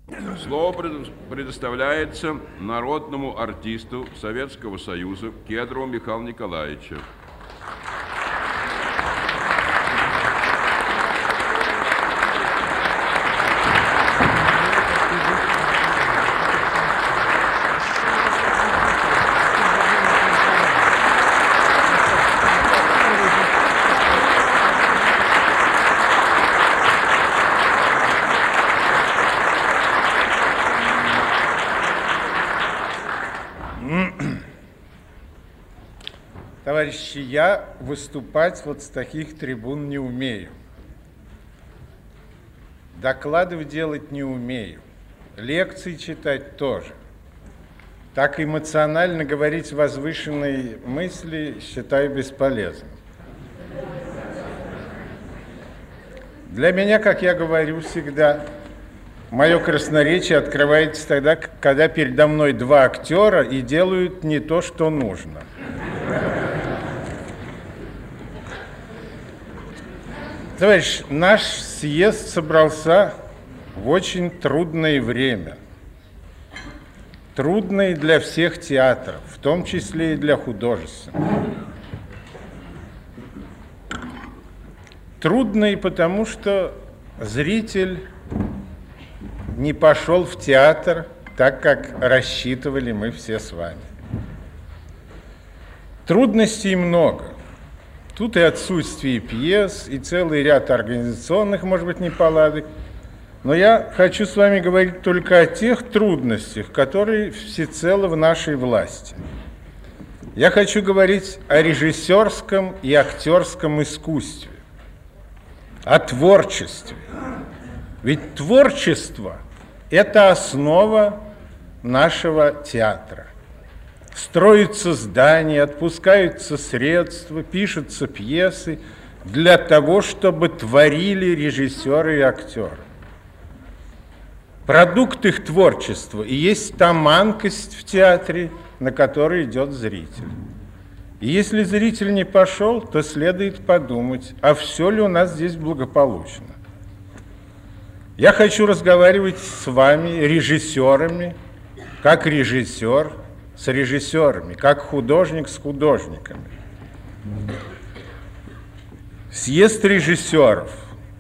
Слово предоставляется народному артисту Советского Союза Кедрову Михаилу Николаевичу. Товарищи, я выступать вот с таких трибун не умею. Докладов делать не умею. Лекции читать тоже. Так эмоционально говорить возвышенные мысли считаю бесполезным. Для меня, как я говорю всегда, мое красноречие открывается тогда, когда передо мной два актера и делают не то, что нужно. Товарищ, наш съезд собрался в очень трудное время. Трудное для всех театров, в том числе и для художественных. Трудное, потому что зритель не пошел в театр так, как рассчитывали мы все с вами. Трудностей много. Тут и отсутствие пьес, и целый ряд организационных, может быть, неполадок. Но я хочу с вами говорить только о тех трудностях, которые всецело в нашей власти. Я хочу говорить о режиссерском и актерском искусстве, о творчестве. Ведь творчество – это основа нашего театра. Строятся здания, отпускаются средства, пишутся пьесы для того, чтобы творили режиссеры и актеры. Продукт их творчества и есть та манкость в театре, на которой идет зритель. И если зритель не пошел, то следует подумать, а все ли у нас здесь благополучно. Я хочу разговаривать с вами, режиссерами, как режиссер, с режиссерами, как художник с художниками. Съезд режиссеров.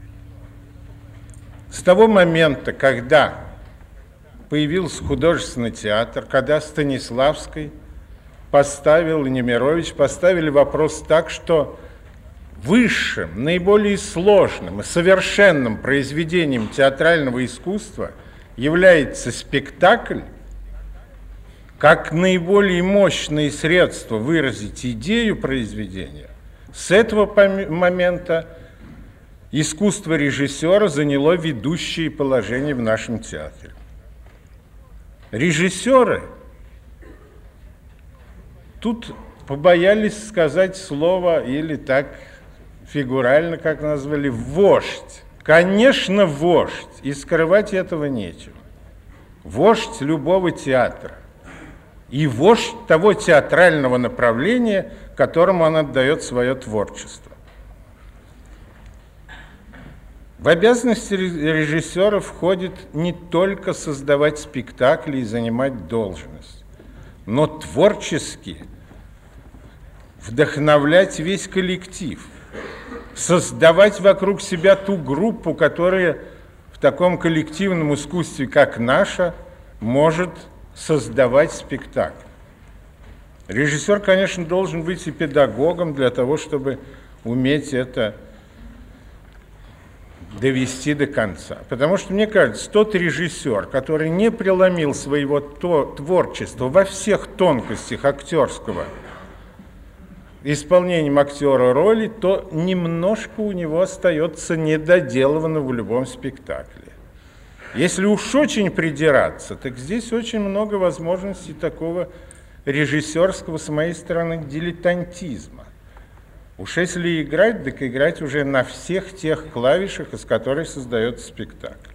С того момента, когда появился художественный театр, когда Станиславский поставил, и Немирович поставили вопрос так, что высшим, наиболее сложным и совершенным произведением театрального искусства является спектакль, как наиболее мощное средство выразить идею произведения. С этого момента искусство режиссера заняло ведущее положение в нашем театре. Режиссеры тут побоялись сказать слово, или так фигурально, как назвали, вождь. Конечно, вождь, и скрывать этого нечего. Вождь любого театра. И вождь того театрального направления, которому он отдает свое творчество. В обязанности режиссера входит не только создавать спектакли и занимать должность, но творчески вдохновлять весь коллектив, создавать вокруг себя ту группу, которая в таком коллективном искусстве, как наша, может создавать спектакль. Режиссер, конечно, должен быть и педагогом для того, чтобы уметь это довести до конца. Потому что, мне кажется, тот режиссер, который не преломил своего творчества во всех тонкостях актерского исполнением актера роли, то немножко у него остается недоделанно в любом спектакле. Если уж очень придираться, так здесь очень много возможностей такого режиссерского, с моей стороны, дилетантизма. Уж если играть, так играть уже на всех тех клавишах, из которых создается спектакль.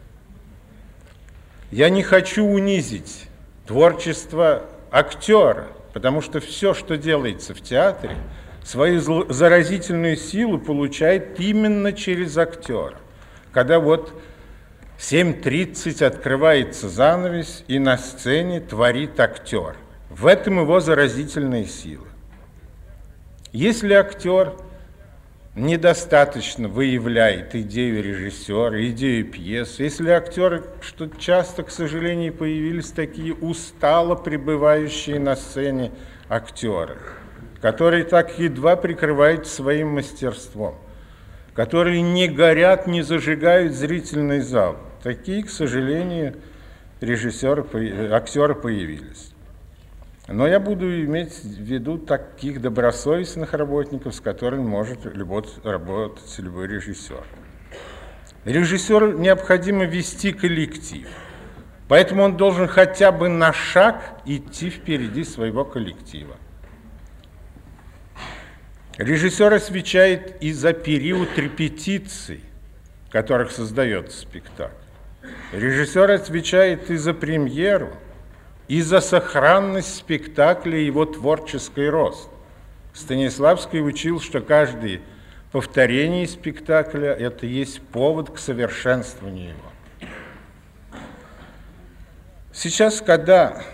Я не хочу унизить творчество актера, потому что все, что делается в театре, свою заразительную силу получает именно через актера. Когда вот 7:30 открывается занавес, и на сцене творит актер. В этом его заразительная сила. Если актер недостаточно выявляет идею режиссера, идею пьесы, если актеры, что часто, к сожалению, появились такие устало пребывающие на сцене актеры, которые так едва прикрывают своим мастерством, которые не горят, не зажигают зрительный зал. Такие, к сожалению, актеры появились. Но я буду иметь в виду таких добросовестных работников, с которыми может работать любой режиссер. Режиссеру необходимо вести коллектив, поэтому он должен хотя бы на шаг идти впереди своего коллектива. Режиссер отвечает и за период репетиций, в которых создается спектакль. Режиссер отвечает и за премьеру, и за сохранность спектакля и его творческий рост. Станиславский учил, что каждое повторение спектакля – это есть повод к совершенствованию его. Сейчас, когда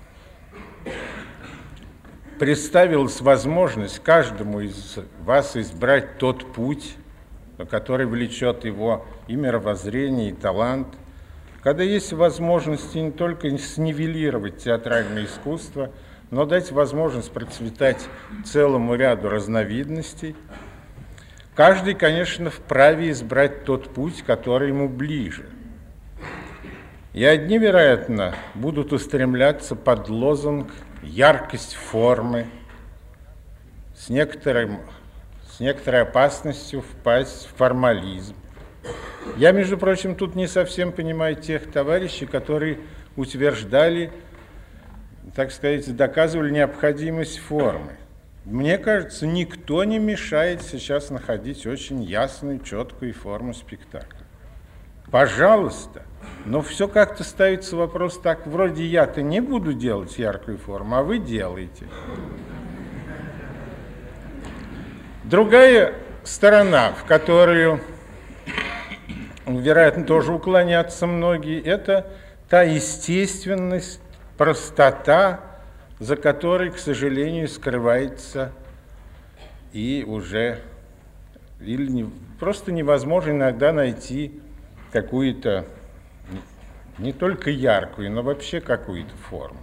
представилась возможность каждому из вас избрать тот путь, который влечет его и мировоззрение, и талант, когда есть возможность не только снивелировать театральное искусство, но дать возможность процветать целому ряду разновидностей, каждый, конечно, вправе избрать тот путь, который ему ближе. И одни, вероятно, будут устремляться под лозунг «яркость формы», с некоторой опасностью впасть в формализм. Я, между прочим, тут не совсем понимаю тех товарищей, которые утверждали, так сказать, доказывали необходимость формы. Мне кажется, никто не мешает сейчас находить очень ясную, четкую форму спектакля. Пожалуйста, но все как-то ставится вопрос так, вроде я-то не буду делать яркую форму, а вы делаете. Другая сторона, в которую, вероятно, тоже уклонятся многие, это та естественность, простота, за которой, к сожалению, скрывается и уже просто невозможно иногда найти какую-то не только яркую, но вообще какую-то форму.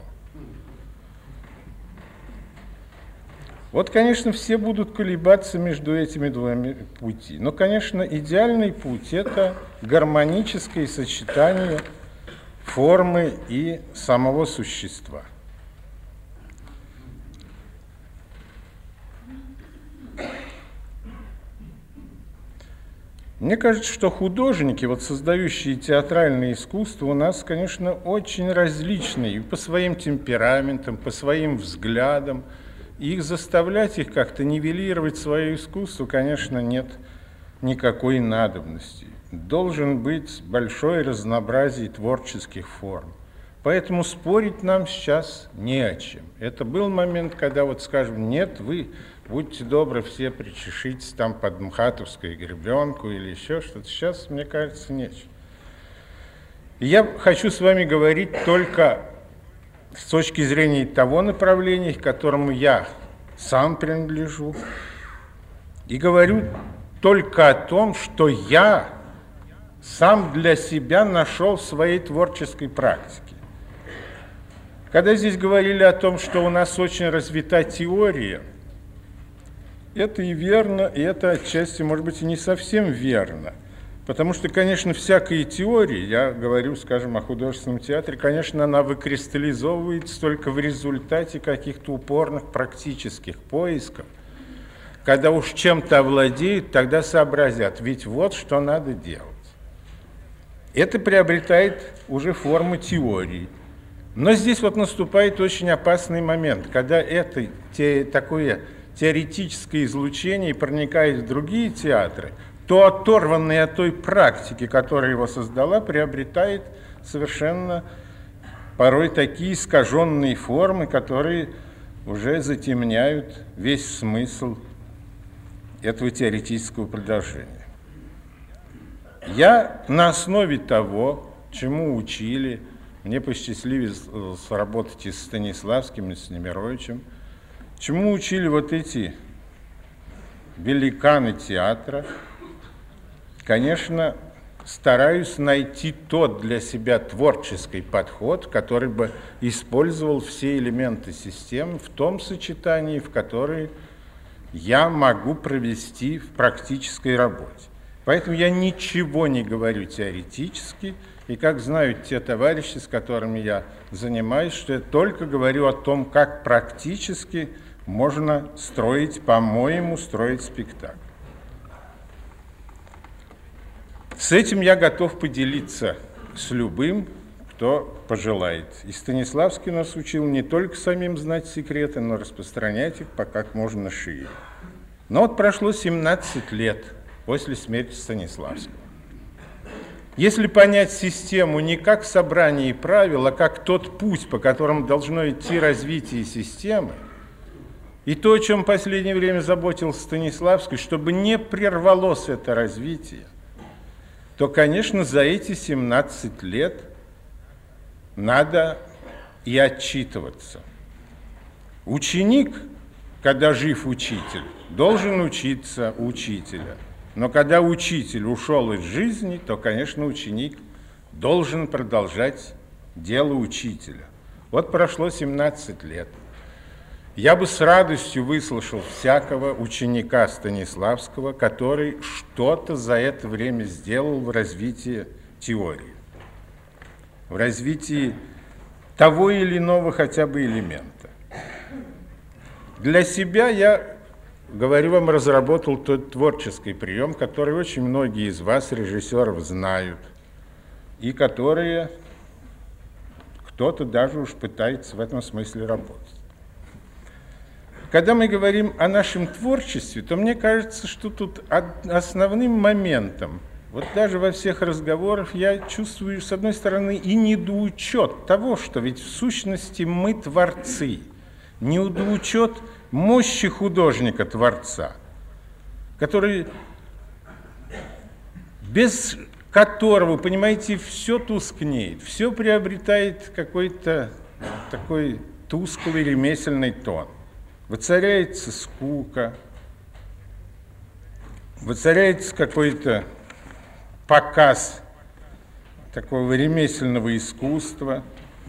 Вот, конечно, все будут колебаться между этими двумя путями. Но, конечно, идеальный путь – это гармоническое сочетание формы и самого существа. Мне кажется, что художники, вот создающие театральное искусство, у нас, конечно, очень различные и по своим темпераментам, по своим взглядам. И заставлять их как-то нивелировать свое искусство, конечно, нет никакой надобности. Должен быть большое разнообразие творческих форм. Поэтому спорить нам сейчас не о чем. Это был момент, когда, вот скажем, нет, вы будьте добры, все причешитесь там под мхатовскую гребенку или еще что-то. Сейчас, мне кажется, нечего. И я хочу с вами говорить только с точки зрения того направления, к которому я сам принадлежу, и говорю только о том, что я сам для себя нашел в своей творческой практике. Когда здесь говорили о том, что у нас очень развита теория, это и верно, и это отчасти, может быть, и не совсем верно. Потому что, конечно, всякая теория, я говорю, скажем, о художественном театре, конечно, она выкристаллизовывается только в результате каких-то упорных практических поисков. Когда уж чем-то овладеют, тогда сообразят, ведь вот что надо делать. Это приобретает уже форму теории. Но здесь вот наступает очень опасный момент, когда это такое теоретическое излучение проникает в другие театры, то оторванный от той практики, которая его создала, приобретает совершенно порой такие искаженные формы, которые уже затемняют весь смысл этого теоретического продолжения. Я на основе того, чему учили, мне посчастливилось работать и с Станиславским, и с Немировичем, чему учили вот эти великаны театра, конечно, стараюсь найти тот для себя творческий подход, который бы использовал все элементы системы в том сочетании, в которое я могу провести в практической работе. Поэтому я ничего не говорю теоретически, и как знают те товарищи, с которыми я занимаюсь, что я только говорю о том, как практически можно строить, по-моему, строить спектакль. С этим я готов поделиться с любым, кто пожелает. И Станиславский нас учил не только самим знать секреты, но распространять их как можно шире. Но вот прошло 17 лет после смерти Станиславского. Если понять систему не как собрание правил, а как тот путь, по которому должно идти развитие системы, и то, о чем в последнее время заботился Станиславский, чтобы не прервалось это развитие, то, конечно, за эти 17 лет надо и отчитываться. Ученик, когда жив учитель, должен учиться у учителя. Но когда учитель ушел из жизни, то, конечно, ученик должен продолжать дело учителя. Вот прошло 17 лет. Я бы с радостью выслушал всякого ученика Станиславского, который что-то за это время сделал в развитии теории, в развитии того или иного хотя бы элемента. Для себя я, говорю вам, разработал тот творческий прием, который очень многие из вас, режиссеров, знают, и которые кто-то даже уж пытается в этом смысле работать. Когда мы говорим о нашем творчестве, то мне кажется, что тут основным моментом, вот даже во всех разговорах я чувствую, с одной стороны, и недоучет того, что ведь в сущности мы творцы, недоучет мощи художника-творца, который, без которого, понимаете, все тускнеет, все приобретает какой-то такой тусклый ремесленный тон. Воцаряется скука, воцаряется какой-то показ такого ремесленного искусства.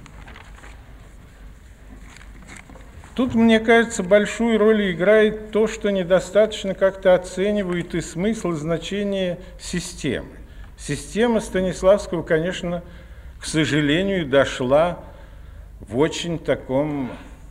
Тут, мне кажется, большую роль играет то, что недостаточно как-то оценивают и смысл, и значение системы. Система Станиславского, конечно, к сожалению, дошла в очень таком...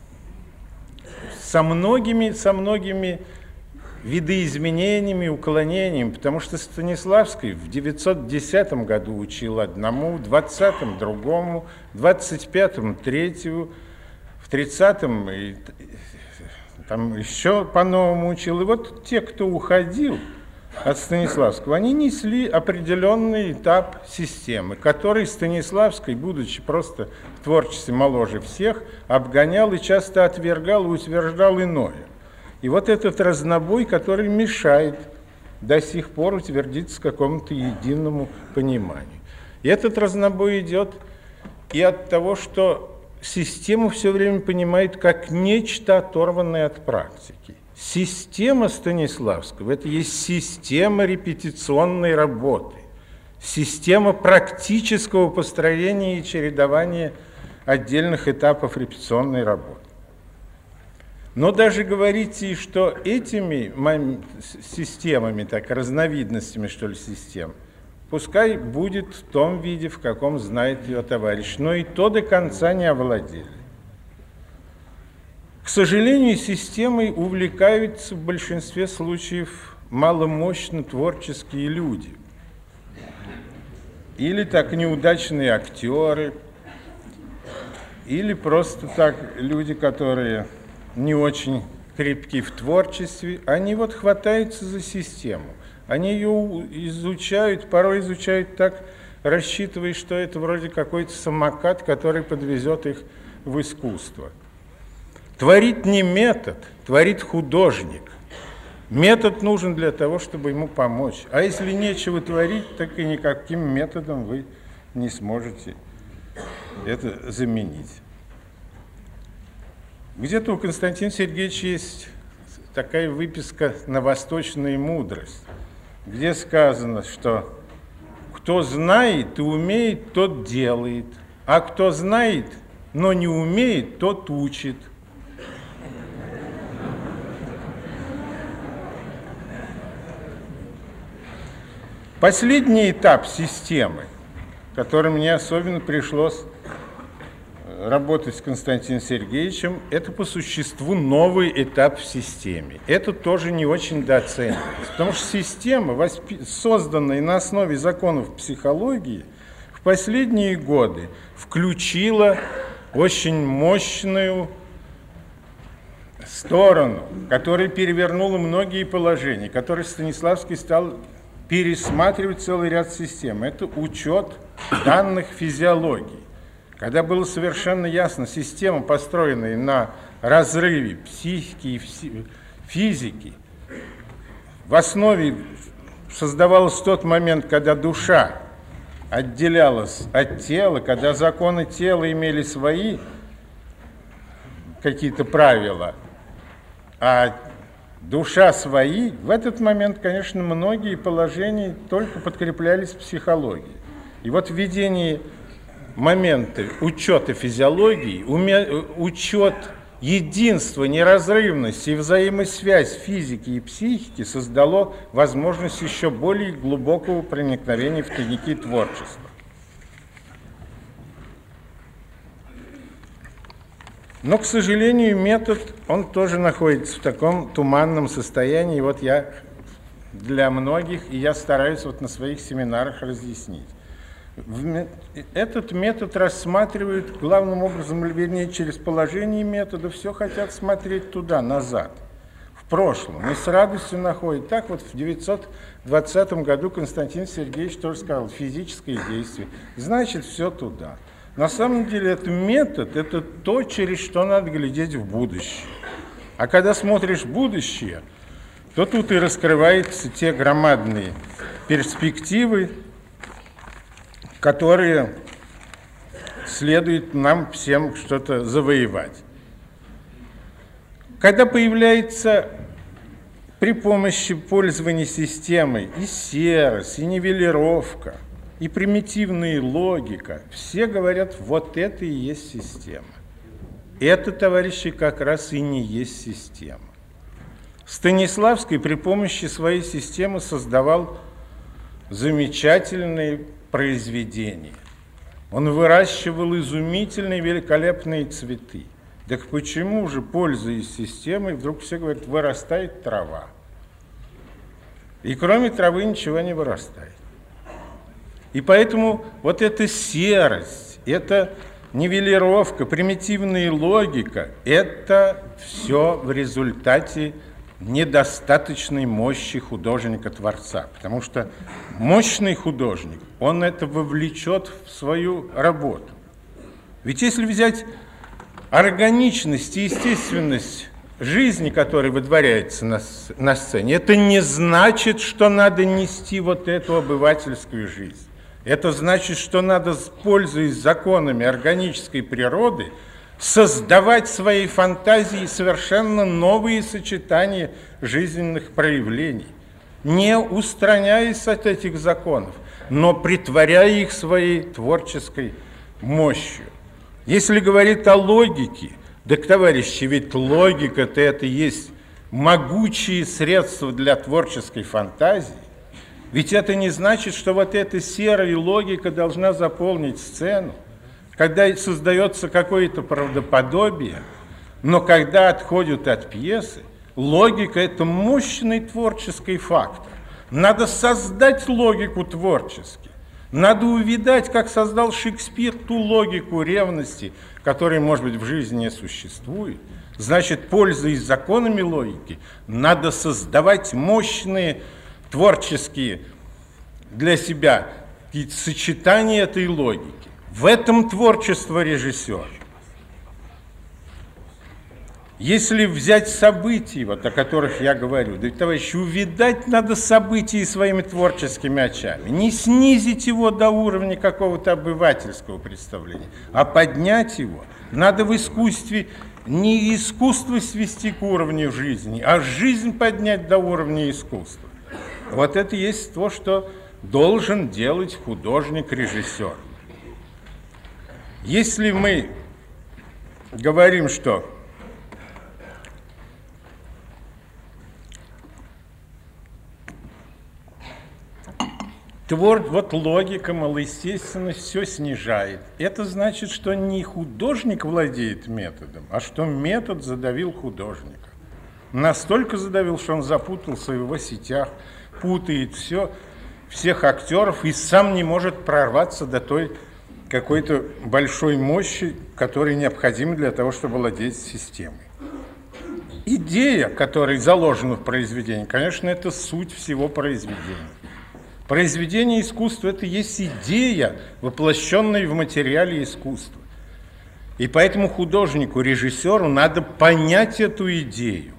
со многими видоизменениями, уклонениями, потому что Станиславский в 910 году учил одному, в 20-м другому, в 25-м третью, в 30-м и там еще по-новому учил. И вот те, кто уходил от Станиславского, они несли определенный этап системы, который Станиславский, будучи просто в творчестве моложе всех, обгонял и часто отвергал и утверждал иное. И вот этот разнобой, который мешает до сих пор утвердиться какому-то единому пониманию. И этот разнобой идет и от того, что систему все время понимают как нечто оторванное от практики. Система Станиславского – это есть система репетиционной работы, система практического построения и чередования отдельных этапов репетиционной работы. Но даже говорите, что этими системами, так, разновидностями, что ли, систем, пускай будет в том виде, в каком знает ее товарищ, но и то до конца не овладели. К сожалению, системой увлекаются в большинстве случаев маломощно творческие люди. Или так неудачные актеры, или просто так люди, которые не очень крепки в творчестве, они вот хватаются за систему. Они ее изучают, порой изучают так, рассчитывая, что это вроде какой-то самокат, который подвезет их в искусство. Творит не метод, творит художник. Метод нужен для того, чтобы ему помочь. А если нечего творить, так и никаким методом вы не сможете это заменить. Где-то у Константина Сергеевича есть такая выписка на «Восточная мудрость», где сказано, что кто знает и умеет, тот делает, а кто знает, но не умеет, тот учит. Последний этап системы, который мне особенно пришлось работать с Константином Сергеевичем, это по существу новый этап в системе. Это тоже не очень дооценивается, потому что система, созданная на основе законов психологии, в последние годы включила очень мощную сторону, которая перевернула многие положения, которой Станиславский стал пересматривать целый ряд систем. Это учет данных физиологии. Когда было совершенно ясно, система, построенная на разрыве психики и физики, в основе создавалась в тот момент, когда душа отделялась от тела, когда законы тела имели свои какие-то правила, а душа свои, в этот момент, конечно, многие положения только подкреплялись психологией. И вот введение момента учета физиологии, учет единства, неразрывности и взаимосвязь физики и психики создало возможность еще более глубокого проникновения в тайники творчества. Но, к сожалению, метод, он тоже находится в таком туманном состоянии. Вот я для многих, и я стараюсь вот на своих семинарах разъяснить. Этот метод рассматривают главным образом, или вернее, через положение метода, все хотят смотреть туда, назад, в прошлом, и с радостью находят. Так вот в 920 году Константин Сергеевич тоже сказал: физическое действие, значит, все туда. На самом деле это метод, это то, через что надо глядеть в будущее. А когда смотришь в будущее, то тут и раскрываются те громадные перспективы, которые следует нам всем что-то завоевать. Когда появляется при помощи пользования системой и серость, и нивелировка, и примитивная логика, все говорят: вот это и есть система. Это, товарищи, как раз и не есть система. Станиславский при помощи своей системы создавал замечательные произведения. Он выращивал изумительные, великолепные цветы. Так почему же, пользуясь системой, вдруг все говорят: вырастает трава? И кроме травы ничего не вырастает. И поэтому вот эта серость, эта нивелировка, примитивная логика, это все в результате недостаточной мощи художника-творца. Потому что мощный художник, он это вовлечет в свою работу. Ведь если взять органичность и естественность жизни, которая выдворяется на сцене, это не значит, что надо нести вот эту обывательскую жизнь. Это значит, что надо, пользуясь законами органической природы, создавать в своей фантазии совершенно новые сочетания жизненных проявлений, не устраняясь от этих законов, но притворяя их своей творческой мощью. Если говорить о логике, так, товарищи, ведь логика-то это есть могучие средства для творческой фантазии. Ведь это не значит, что вот эта серая логика должна заполнить сцену, когда создается какое-то правдоподобие, но когда отходят от пьесы, логика – это мощный творческий фактор. Надо создать логику творчески. Надо увидать, как создал Шекспир ту логику ревности, которая, может быть, в жизни не существует. Значит, пользуясь законами логики, надо создавать мощные творческие для себя сочетания этой логики. В этом творчество режиссера. Если взять события, вот, о которых я говорю, да, товарищи, увидать надо события своими творческими очами, не снизить его до уровня какого-то обывательского представления, а поднять его. Надо в искусстве не искусство свести к уровню жизни, а жизнь поднять до уровня искусства. Вот это есть то, что должен делать художник-режиссер. Если мы говорим, что вот логика, малоестественность все снижает. Это значит, что не художник владеет методом, а что метод задавил художника. Настолько задавил, что он запутался в его сетях, путает всех актеров и сам не может прорваться до той какой-то большой мощи, которая необходима для того, чтобы владеть системой. Идея, которая заложена в произведении, конечно, это суть всего произведения. Произведение искусства – это есть идея, воплощенная в материале искусства. И поэтому художнику, режиссеру надо понять эту идею,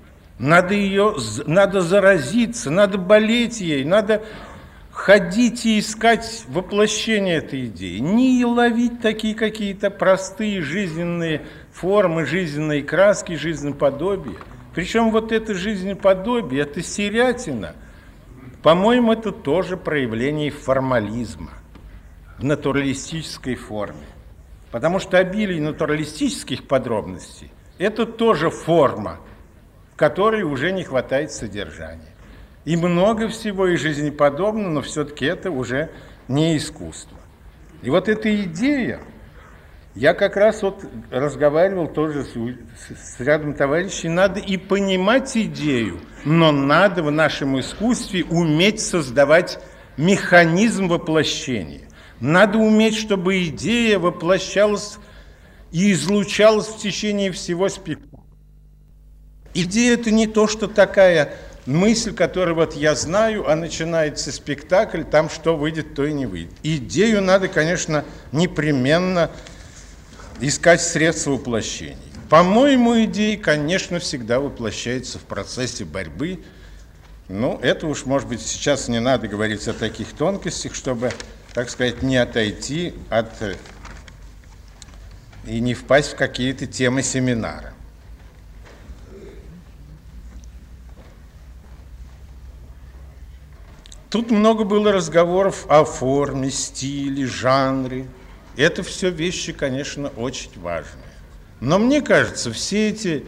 надо заразиться, надо болеть ей, надо ходить и искать воплощение этой идеи. Не ловить такие какие-то простые жизненные формы, жизненные краски, жизнеподобия. Причем вот это жизнеподобие, это серятина. По-моему, это тоже проявление формализма в натуралистической форме. Потому что обилие натуралистических подробностей – это тоже форма, в которой уже не хватает содержания. И много всего и жизнеподобно, но все-таки это уже не искусство. И вот эта идея, я как раз вот разговаривал тоже с рядом товарищей, надо и понимать идею, но надо в нашем искусстве уметь создавать механизм воплощения. Надо уметь, чтобы идея воплощалась и излучалась в течение всего спектакля. Идея – это не то, что такая мысль, которую вот я знаю, а начинается спектакль, там что выйдет, то и не выйдет. Идею надо, конечно, непременно искать средства воплощения. По-моему, идеи, конечно, всегда воплощаются в процессе борьбы. Ну, это уж, может быть, сейчас не надо говорить о таких тонкостях, чтобы, так сказать, не отойти и не впасть в какие-то темы семинара. Тут много было разговоров о форме, стиле, жанре. Это все вещи, конечно, очень важные. Но мне кажется, все эти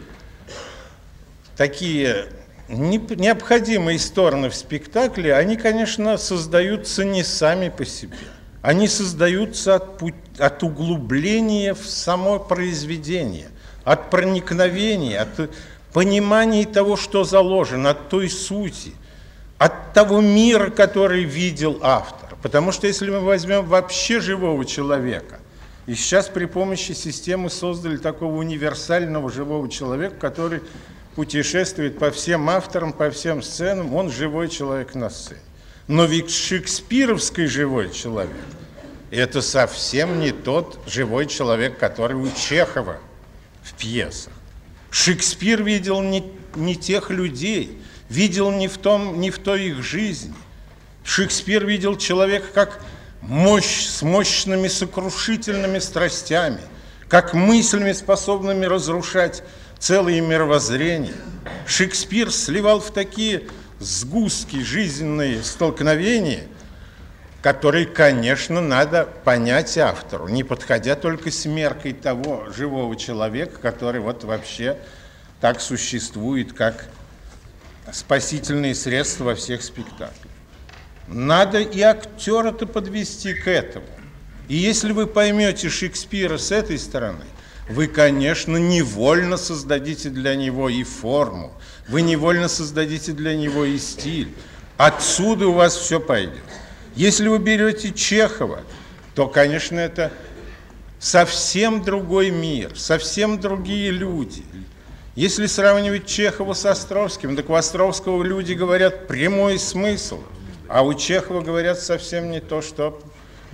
такие необходимые стороны в спектакле, они, конечно, создаются не сами по себе. Они создаются от углубления в само произведение, от проникновения, от понимания того, что заложено, от той сути, от того мира, который видел автор. Потому что если мы возьмем вообще живого человека, и сейчас при помощи системы создали такого универсального живого человека, который путешествует по всем авторам, по всем сценам, он живой человек на сцене. Но ведь шекспировский живой человек – это совсем не тот живой человек, который у Чехова в пьесах. Шекспир видел не тех людей, видел не в той их жизни. Шекспир видел человека как мощь с мощными сокрушительными страстями, как мыслями, способными разрушать целые мировоззрения. Шекспир сливал в такие сгустки жизненные столкновения, которые, конечно, надо понять автору, не подходя только с меркой того живого человека, который вот вообще так существует, как спасительные средства во всех спектаклях. Надо и актера-то подвести к этому. И если вы поймете Шекспира с этой стороны, вы, конечно, невольно создадите для него и форму, вы невольно создадите для него и стиль. Отсюда у вас все пойдет. Если вы берете Чехова, то, конечно, это совсем другой мир, совсем другие люди. Если сравнивать Чехова с Островским, так у Островского люди говорят прямой смысл, а у Чехова говорят совсем не то, что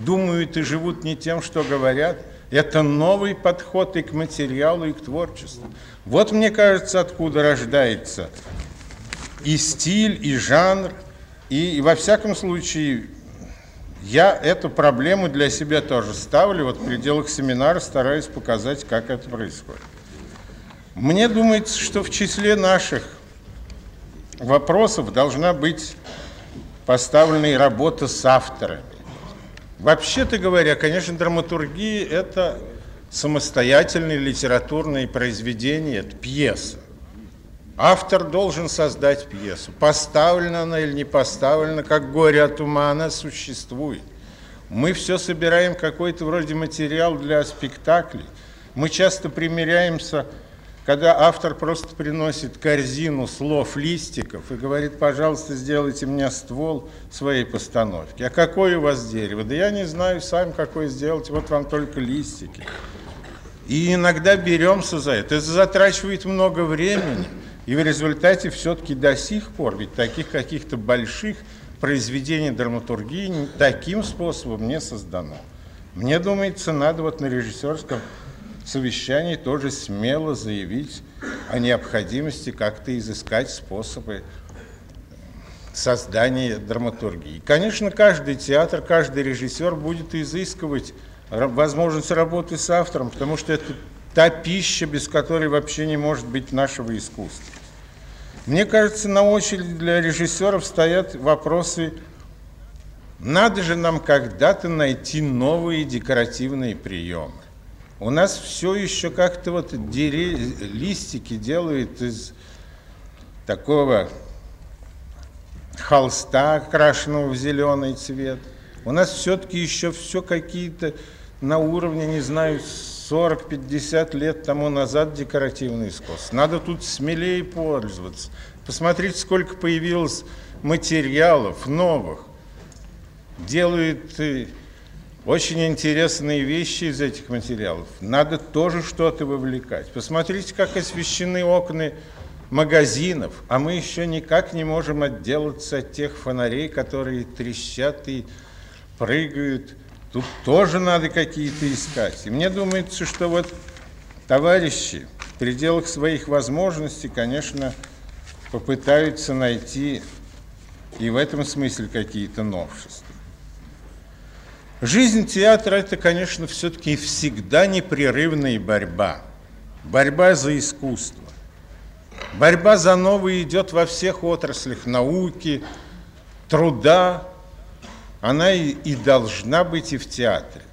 думают и живут не тем, что говорят. Это новый подход и к материалу, и к творчеству. Вот, мне кажется, откуда рождается и стиль, и жанр, и во всяком случае, я эту проблему для себя тоже ставлю, вот в пределах семинара стараюсь показать, как это происходит. Мне думается, что в числе наших вопросов должна быть поставлена и работа с авторами. Вообще-то говоря, конечно, драматургия – это самостоятельные литературные произведения, это пьеса. Автор должен создать пьесу. Поставлена она или не поставлена, как «Горе от ума», она существует. Мы все собираем какой-то вроде материал для спектаклей. Мы часто примиряемся, когда автор просто приносит корзину слов, листиков и говорит: пожалуйста, сделайте мне ствол своей постановки. А какое у вас дерево? Да я не знаю сам, какое сделать, вот вам только листики. И иногда беремся за это. Это затрачивает много времени. И в результате все-таки до сих пор, ведь таких каких-то больших произведений драматургии таким способом не создано. Мне думается, надо вот на режиссерском совещании тоже смело заявить о необходимости как-то изыскать способы создания драматургии. Конечно, каждый театр, каждый режиссер будет изыскивать возможность работы с автором, потому что это та пища, без которой вообще не может быть нашего искусства. Мне кажется, на очереди для режиссеров стоят вопросы: надо же нам когда-то найти новые декоративные приемы. У нас все еще как-то вот листики делают из такого холста, окрашенного в зеленый цвет. У нас все-таки еще все какие-то на уровне, не знаю, 40-50 лет тому назад декоративное искусство. Надо тут смелее пользоваться. Посмотрите, сколько появилось материалов новых. Делают очень интересные вещи из этих материалов. Надо тоже что-то вовлекать. Посмотрите, как освещены окна магазинов, а мы еще никак не можем отделаться от тех фонарей, которые трещат и прыгают. Тут тоже надо какие-то искать. И мне думается, что вот товарищи в пределах своих возможностей, конечно, попытаются найти и в этом смысле какие-то новшества. Жизнь театра – это, конечно, все-таки всегда непрерывная борьба. Борьба за искусство. Борьба за новое идет во всех отраслях науки, труда. Она и должна быть и в театре.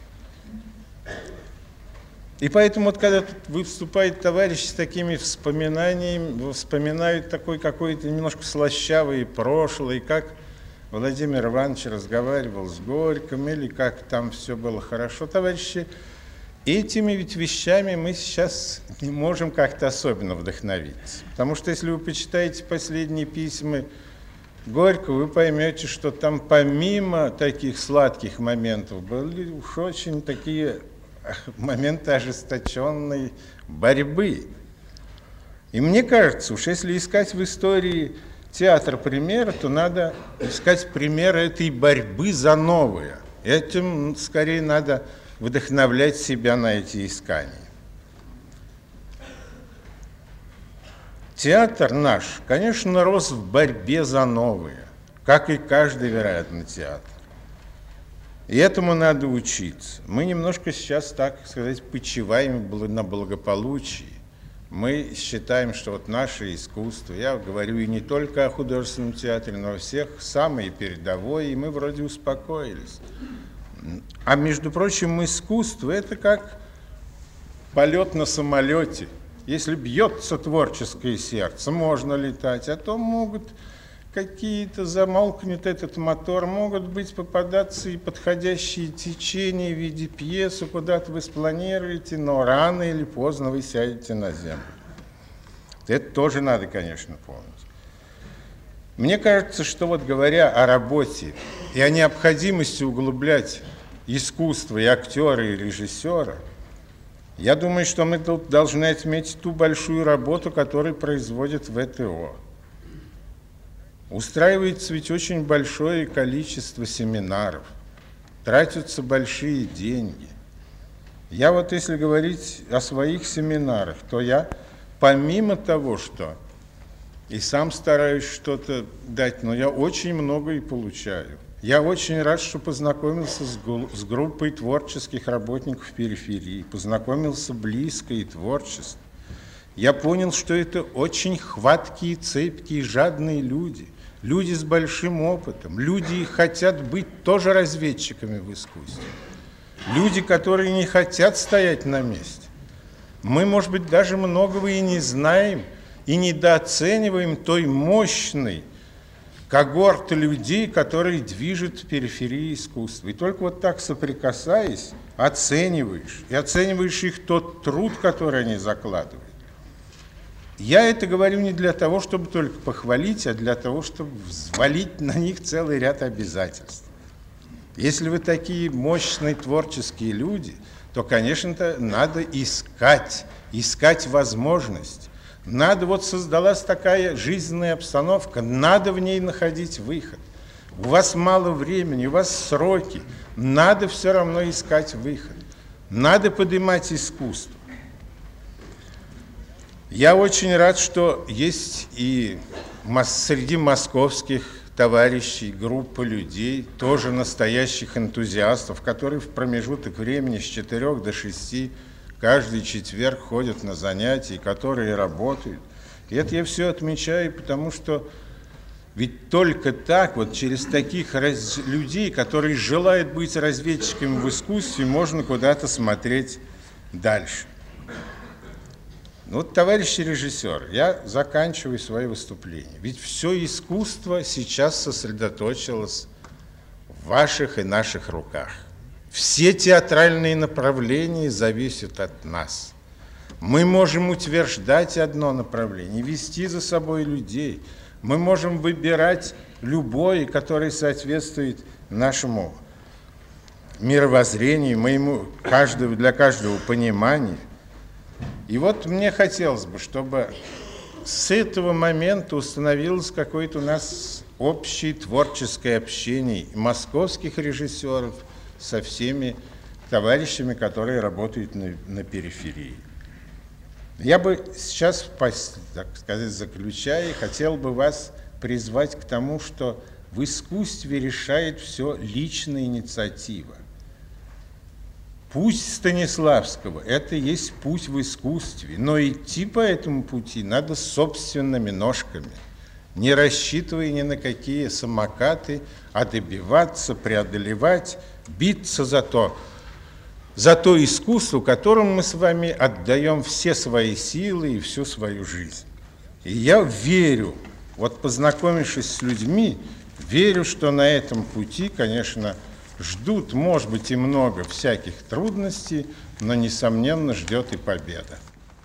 И поэтому, вот, когда тут выступает товарищ с такими вспоминаниями, вспоминают такой какой-то немножко слащавый прошлый, как Владимир Иванович разговаривал с Горьким, или как там все было хорошо. Товарищи, этими ведь вещами мы сейчас не можем как-то особенно вдохновиться. Потому что если вы почитаете последние письма Горького, вы поймете, что там помимо таких сладких моментов были уж очень такие моменты ожесточенной борьбы. И мне кажется, уж если искать в истории театра примера, то надо искать примеры этой борьбы за новое. Этим скорее надо вдохновлять себя на эти искания. Театр наш, конечно, рос в борьбе за новое, как и каждый, вероятно, театр. И этому надо учиться. Мы немножко сейчас, так сказать, почиваем на благополучии. Мы считаем, что вот наше искусство, я говорю и не только о художественном театре, но о всех, самое передовое, и мы вроде успокоились. А между прочим, искусство – это как полет на самолете. Если бьется творческое сердце, можно летать, а то могут какие-то, замолкнет этот мотор, могут быть попадаться и подходящие течения в виде пьесы, куда-то вы спланируете, но рано или поздно вы сядете на землю. Это тоже надо, конечно, помнить. Мне кажется, что вот говоря о работе и о необходимости углублять искусство и актера, и режиссера, я думаю, что мы тут должны отметить ту большую работу, которую производит ВТО. Устраивается ведь очень большое количество семинаров. тратятся большие деньги. Я вот если говорить о своих семинарах, то я помимо того, что и сам стараюсь что-то дать, но я очень много и получаю. Я очень рад, что познакомился с группой творческих работников периферии, познакомился близко и творчески. Я понял, что это очень хваткие, цепкие, жадные люди, люди с большим опытом, люди хотят быть тоже разведчиками в искусстве, люди, которые не хотят стоять на месте. Мы, может быть, даже многого и не знаем, и недооцениваем той мощной когорты людей, которые движут периферии искусства. И только вот так соприкасаясь, оцениваешь, и оцениваешь их тот труд, который они закладывают. Я это говорю не для того, чтобы только похвалить, а для того, чтобы взвалить на них целый ряд обязательств. Если вы такие мощные творческие люди, то, конечно, надо искать возможность. Надо, вот создалась такая жизненная обстановка, надо в ней находить выход. У вас мало времени, у вас сроки, надо все равно искать выход. Надо поднимать искусство. Я очень рад, что есть и среди московских товарищей группа людей, тоже настоящих энтузиастов, которые в промежуток времени с 4 до 6 каждый четверг ходят на занятия, которые работают. И это я все отмечаю, потому что ведь только так, вот через таких людей, которые желают быть разведчиками в искусстве, можно куда-то смотреть дальше. Вот, товарищи режиссеры, я заканчиваю свое выступление. Ведь все искусство сейчас сосредоточилось в ваших и наших руках. Все театральные направления зависят от нас. Мы можем утверждать одно направление, вести за собой людей. Мы можем выбирать любое, которое соответствует нашему мировоззрению, для каждого понимания. И вот мне хотелось бы, чтобы с этого момента установилось какое-то у нас общее творческое общение московских режиссеров со всеми товарищами, которые работают на периферии. Я бы сейчас, так сказать, заключая, хотел бы вас призвать к тому, что в искусстве решает все личная инициатива. Путь Станиславского – это есть путь в искусстве, но идти по этому пути надо собственными ножками, не рассчитывая ни на какие самокаты, а добиваться, преодолевать, биться за то искусство, которому мы с вами отдаем все свои силы и всю свою жизнь. И я верю, вот познакомившись с людьми, верю, что на этом пути, конечно, ждут, может быть, и много всяких трудностей, но, несомненно, ждет и победа.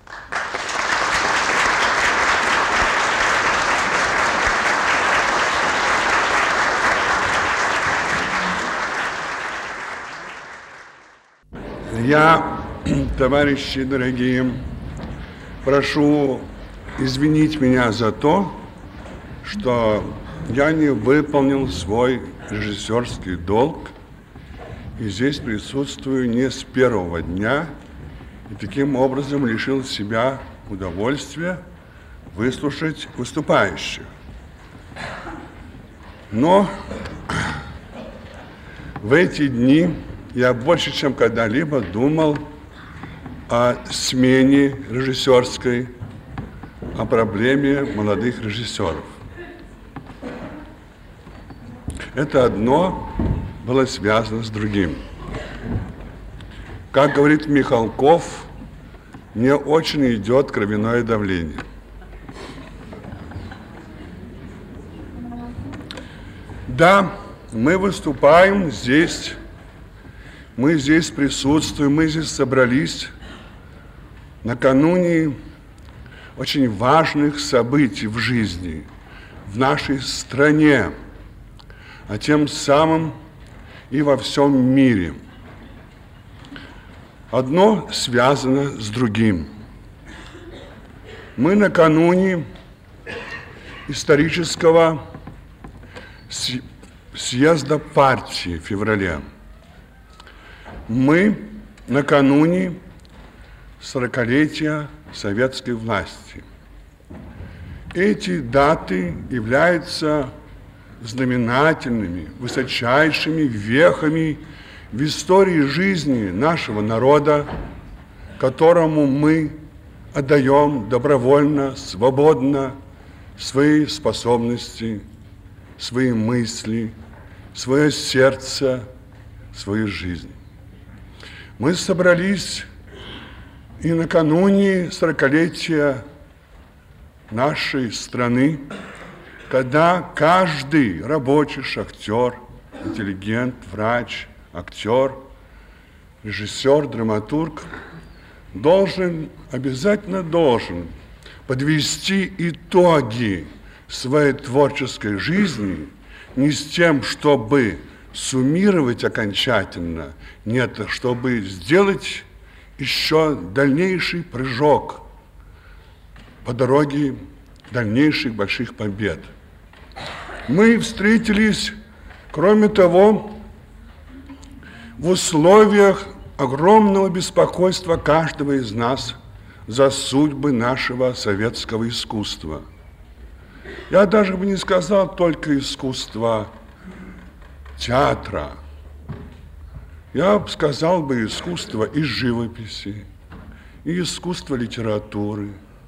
Я, товарищи дорогие, прошу извинить меня за то, что я не выполнил свой режиссерский долг, и здесь присутствую не с первого дня, и таким образом лишил себя удовольствия выслушать выступающих. Но в эти дни я больше, чем когда-либо думал о смене режиссерской, о проблеме молодых режиссеров. Это одно было связано с другим. Как говорит Михалков, мне очень идет кровяное давление. Да, мы выступаем здесь, мы здесь присутствуем, мы здесь собрались накануне очень важных событий в жизни, в нашей стране, а тем самым и во всем мире. Одно связано с другим. Мы накануне исторического съезда партии в феврале. Мы накануне 40-летия советской власти. Эти даты являются знаменательными, высочайшими вехами в истории жизни нашего народа, которому мы отдаем добровольно, свободно свои способности, свои мысли, свое сердце, свою жизнь. Мы собрались и накануне 40-летия нашей страны, когда каждый рабочий, шахтер, интеллигент, врач, актер, режиссер, драматург обязательно должен подвести итоги своей творческой жизни не с тем, чтобы суммировать окончательно, нет, чтобы сделать еще дальнейший прыжок по дороге дальнейших больших побед. Мы встретились, кроме того, в условиях огромного беспокойства каждого из нас за судьбы нашего советского искусства. Я даже бы не сказал только искусства театра. Я бы сказал искусство и живописи, и искусство литературы,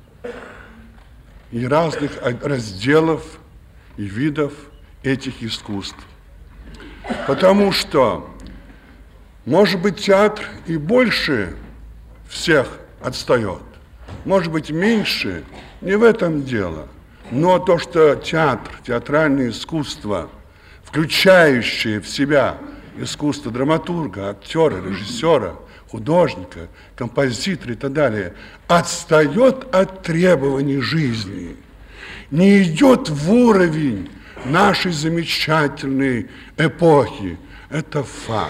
и разных разделов и видов этих искусств. Потому что, может быть, театр и больше всех отстает, может быть, меньше, не в этом дело. Но то, что театр, театральное искусство, включающее в себя искусство драматурга, актера, режиссера, художника, композитора и так далее, отстает от требований жизни, не идет в уровень нашей замечательной эпохи. Это факт.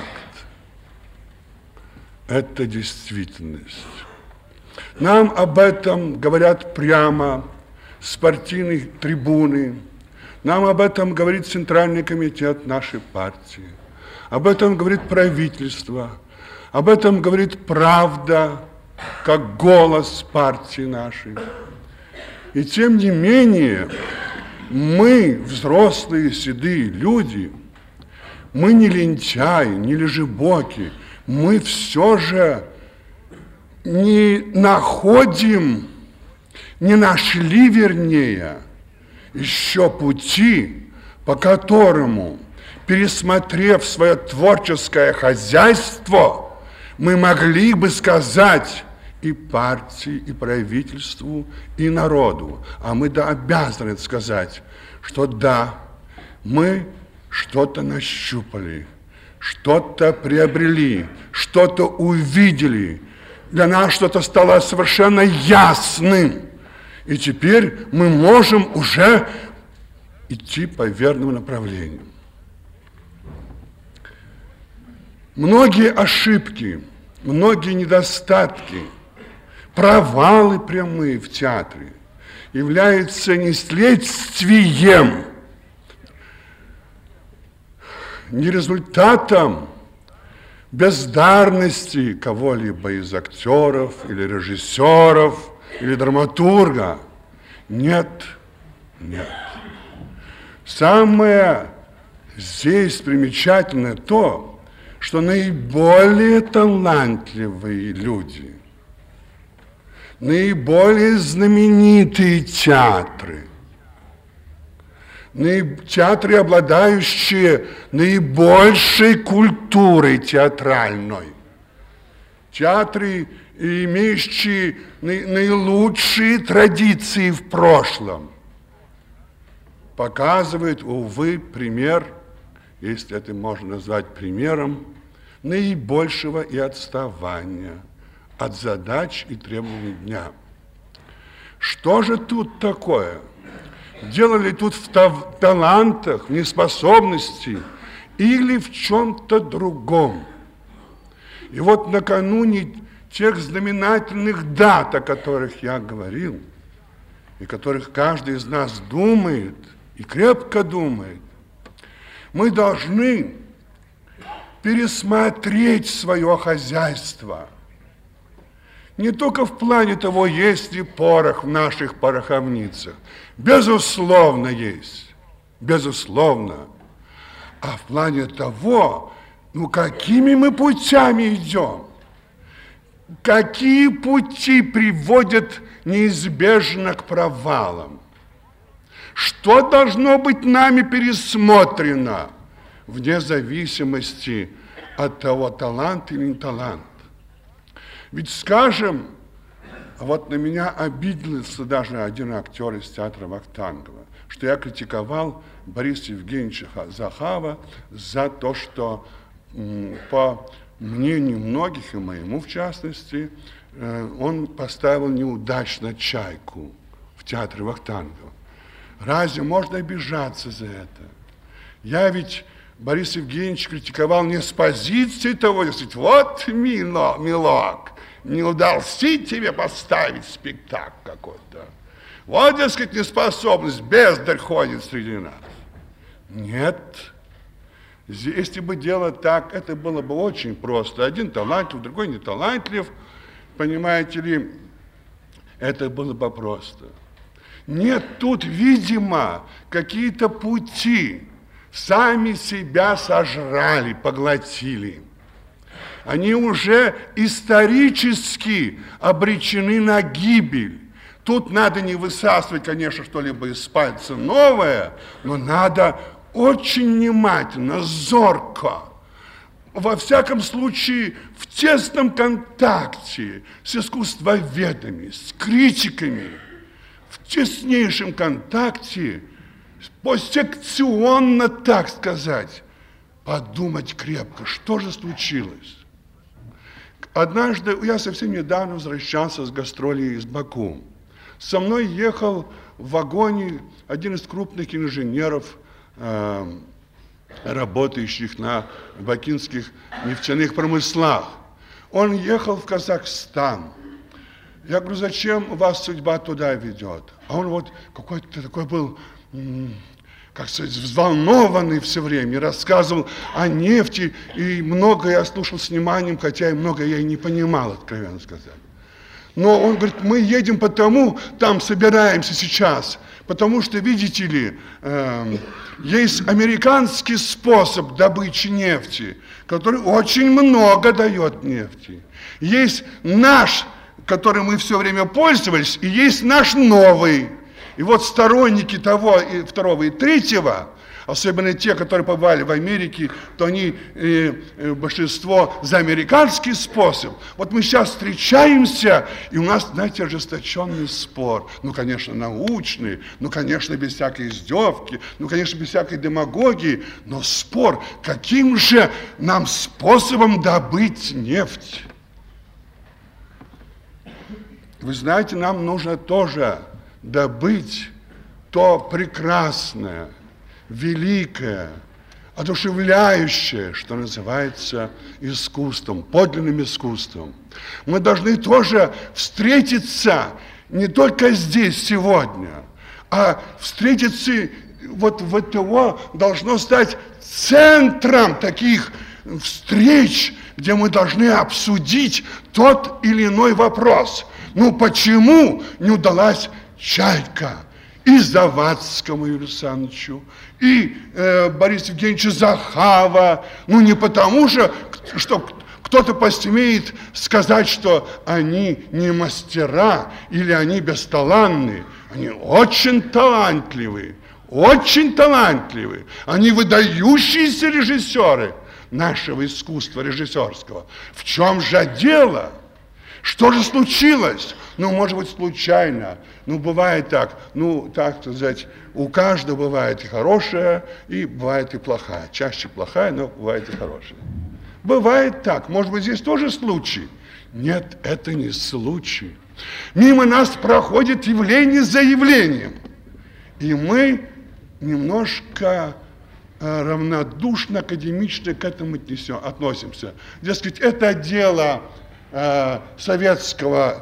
Это действительность. Нам об этом говорят прямо с партийной трибуны. Нам об этом говорит Центральный комитет нашей партии. Об этом говорит правительство. Об этом говорит правда, как голос партии нашей. И тем не менее, мы, взрослые седые люди, мы не лентяи, не лежебоки, мы все же не нашли, вернее, еще пути, по которому, пересмотрев свое творческое хозяйство, мы могли бы сказать и партии, и правительству, и народу, а мы обязаны это сказать, что да, мы что-то нащупали, что-то приобрели, что-то увидели, для нас что-то стало совершенно ясным, и теперь мы можем уже идти по верному направлению. Многие ошибки, многие недостатки, провалы прямые в театре являются не следствием, не результатом бездарности кого-либо из актеров или режиссеров или драматурга. Нет, нет. Самое здесь примечательное то, что наиболее талантливые люди, наиболее знаменитые театры, театры, обладающие наибольшей культурой театральной, театры, имеющие наилучшие традиции в прошлом, показывают, увы, пример, если это можно назвать примером, наибольшего и отставания от задач и требований дня. Что же тут такое? Дело ли тут в талантах, в неспособности или в чем-то другом? И вот накануне тех знаменательных дат, о которых я говорил, и которых каждый из нас думает и крепко думает, мы должны пересмотреть свое хозяйство. Не только в плане того, есть ли порох в наших пороховницах. Безусловно, есть. Безусловно. А в плане того, ну, какими мы путями идем? Какие пути приводят неизбежно к провалам? Что должно быть нами пересмотрено вне зависимости от того, талант или не талант? Ведь, скажем, вот на меня обиделся даже один актер из театра Вахтангова, что я критиковал Бориса Евгеньевича Захава за то, что, по мнению многих, и моему в частности, он поставил неудачно «Чайку» в театре Вахтангова. Разве можно обижаться за это? Я ведь Бориса Евгеньевича критиковал не с позиции того, сказать, вот, милок, не удался тебе поставить спектакль какой-то. Вот, дескать, неспособность, бездарь ходит среди нас. Нет. Если бы дело так, это было бы очень просто. Один талантлив, другой не талантлив. Понимаете ли, это было бы просто. Нет, тут, видимо, какие-то пути сами себя сожрали, поглотили. Они уже исторически обречены на гибель. Тут надо не высасывать, конечно, что-либо из пальца новое, но надо очень внимательно, зорко, во всяком случае, в тесном контакте с искусствоведами, с критиками, в теснейшем контакте, посекционно, так сказать, подумать крепко, что же случилось. Однажды, я совсем недавно возвращался с гастролей из Баку. Со мной ехал в вагоне один из крупных инженеров, работающих на бакинских нефтяных промыслах. Он ехал в Казахстан. Я говорю, зачем вас судьба туда ведет? А он вот какой-то такой был, как сказать, взволнованный все время, рассказывал о нефти, и много я слушал с вниманием, хотя и много я и не понимал, откровенно сказать. Но он говорит, мы едем потому, там собираемся сейчас, потому что, видите ли, есть американский способ добычи нефти, который очень много дает нефти. Есть наш, которым мы все время пользовались, и есть наш новый. И вот сторонники того, и второго, и третьего, особенно те, которые побывали в Америке, то они, большинство, за американский способ. Вот мы сейчас встречаемся, и у нас, знаете, ожесточенный спор. Ну, конечно, научный, ну, конечно, без всякой издевки, ну, конечно, без всякой демагогии, но спор, каким же нам способом добыть нефть? Вы знаете, нам нужно тоже добыть то прекрасное, великое, одушевляющее, что называется искусством, подлинным искусством. Мы должны тоже встретиться не только здесь, сегодня, а встретиться, вот того должно стать центром таких встреч, где мы должны обсудить тот или иной вопрос. Ну, почему не удалась «Чайка» и Завадскому Юрию Александровичу, и Борису Евгеньевичу Захава? Ну, не потому же, что кто-то посмеет сказать, что они не мастера или они бесталанны. Они очень талантливые, очень талантливые. Они выдающиеся режиссеры нашего искусства режиссерского. В чем же дело? Что же случилось? Ну, может быть, случайно. Ну, бывает так. Ну, так сказать, у каждого бывает и хорошая, и бывает и плохая. Чаще плохая, но бывает и хорошая. Бывает так. Может быть, здесь тоже случай? Нет, это не случай. Мимо нас проходит явление за явлением. И мы немножко равнодушно, академично к этому относимся. Дескать, это дело советской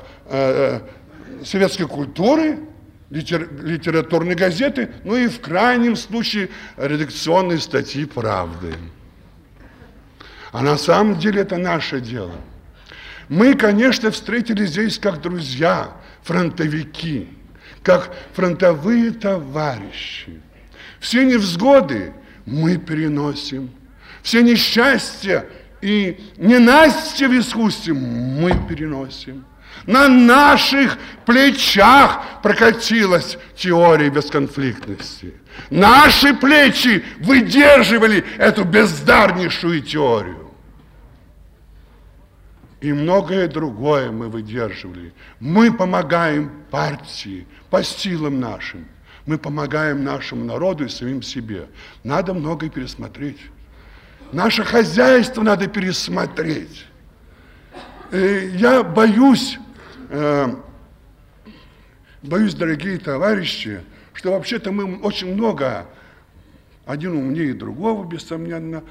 культуры, литературной газеты, ну и в крайнем случае редакционной статьи «Правды». А на самом деле это наше дело. Мы, конечно, встретились здесь как друзья, фронтовики, как фронтовые товарищи. Все невзгоды мы переносим, все несчастья и ненастья в искусстве мы переносим. На наших плечах прокатилась теория бесконфликтности. Наши плечи выдерживали эту бездарнейшую теорию. И многое другое мы выдерживали. Мы помогаем партии по силам нашим. Мы помогаем нашему народу и самим себе. Надо многое пересмотреть. Наше хозяйство надо пересмотреть. Я боюсь, дорогие товарищи, что вообще-то мы очень много, один умнее другого, бессомненно,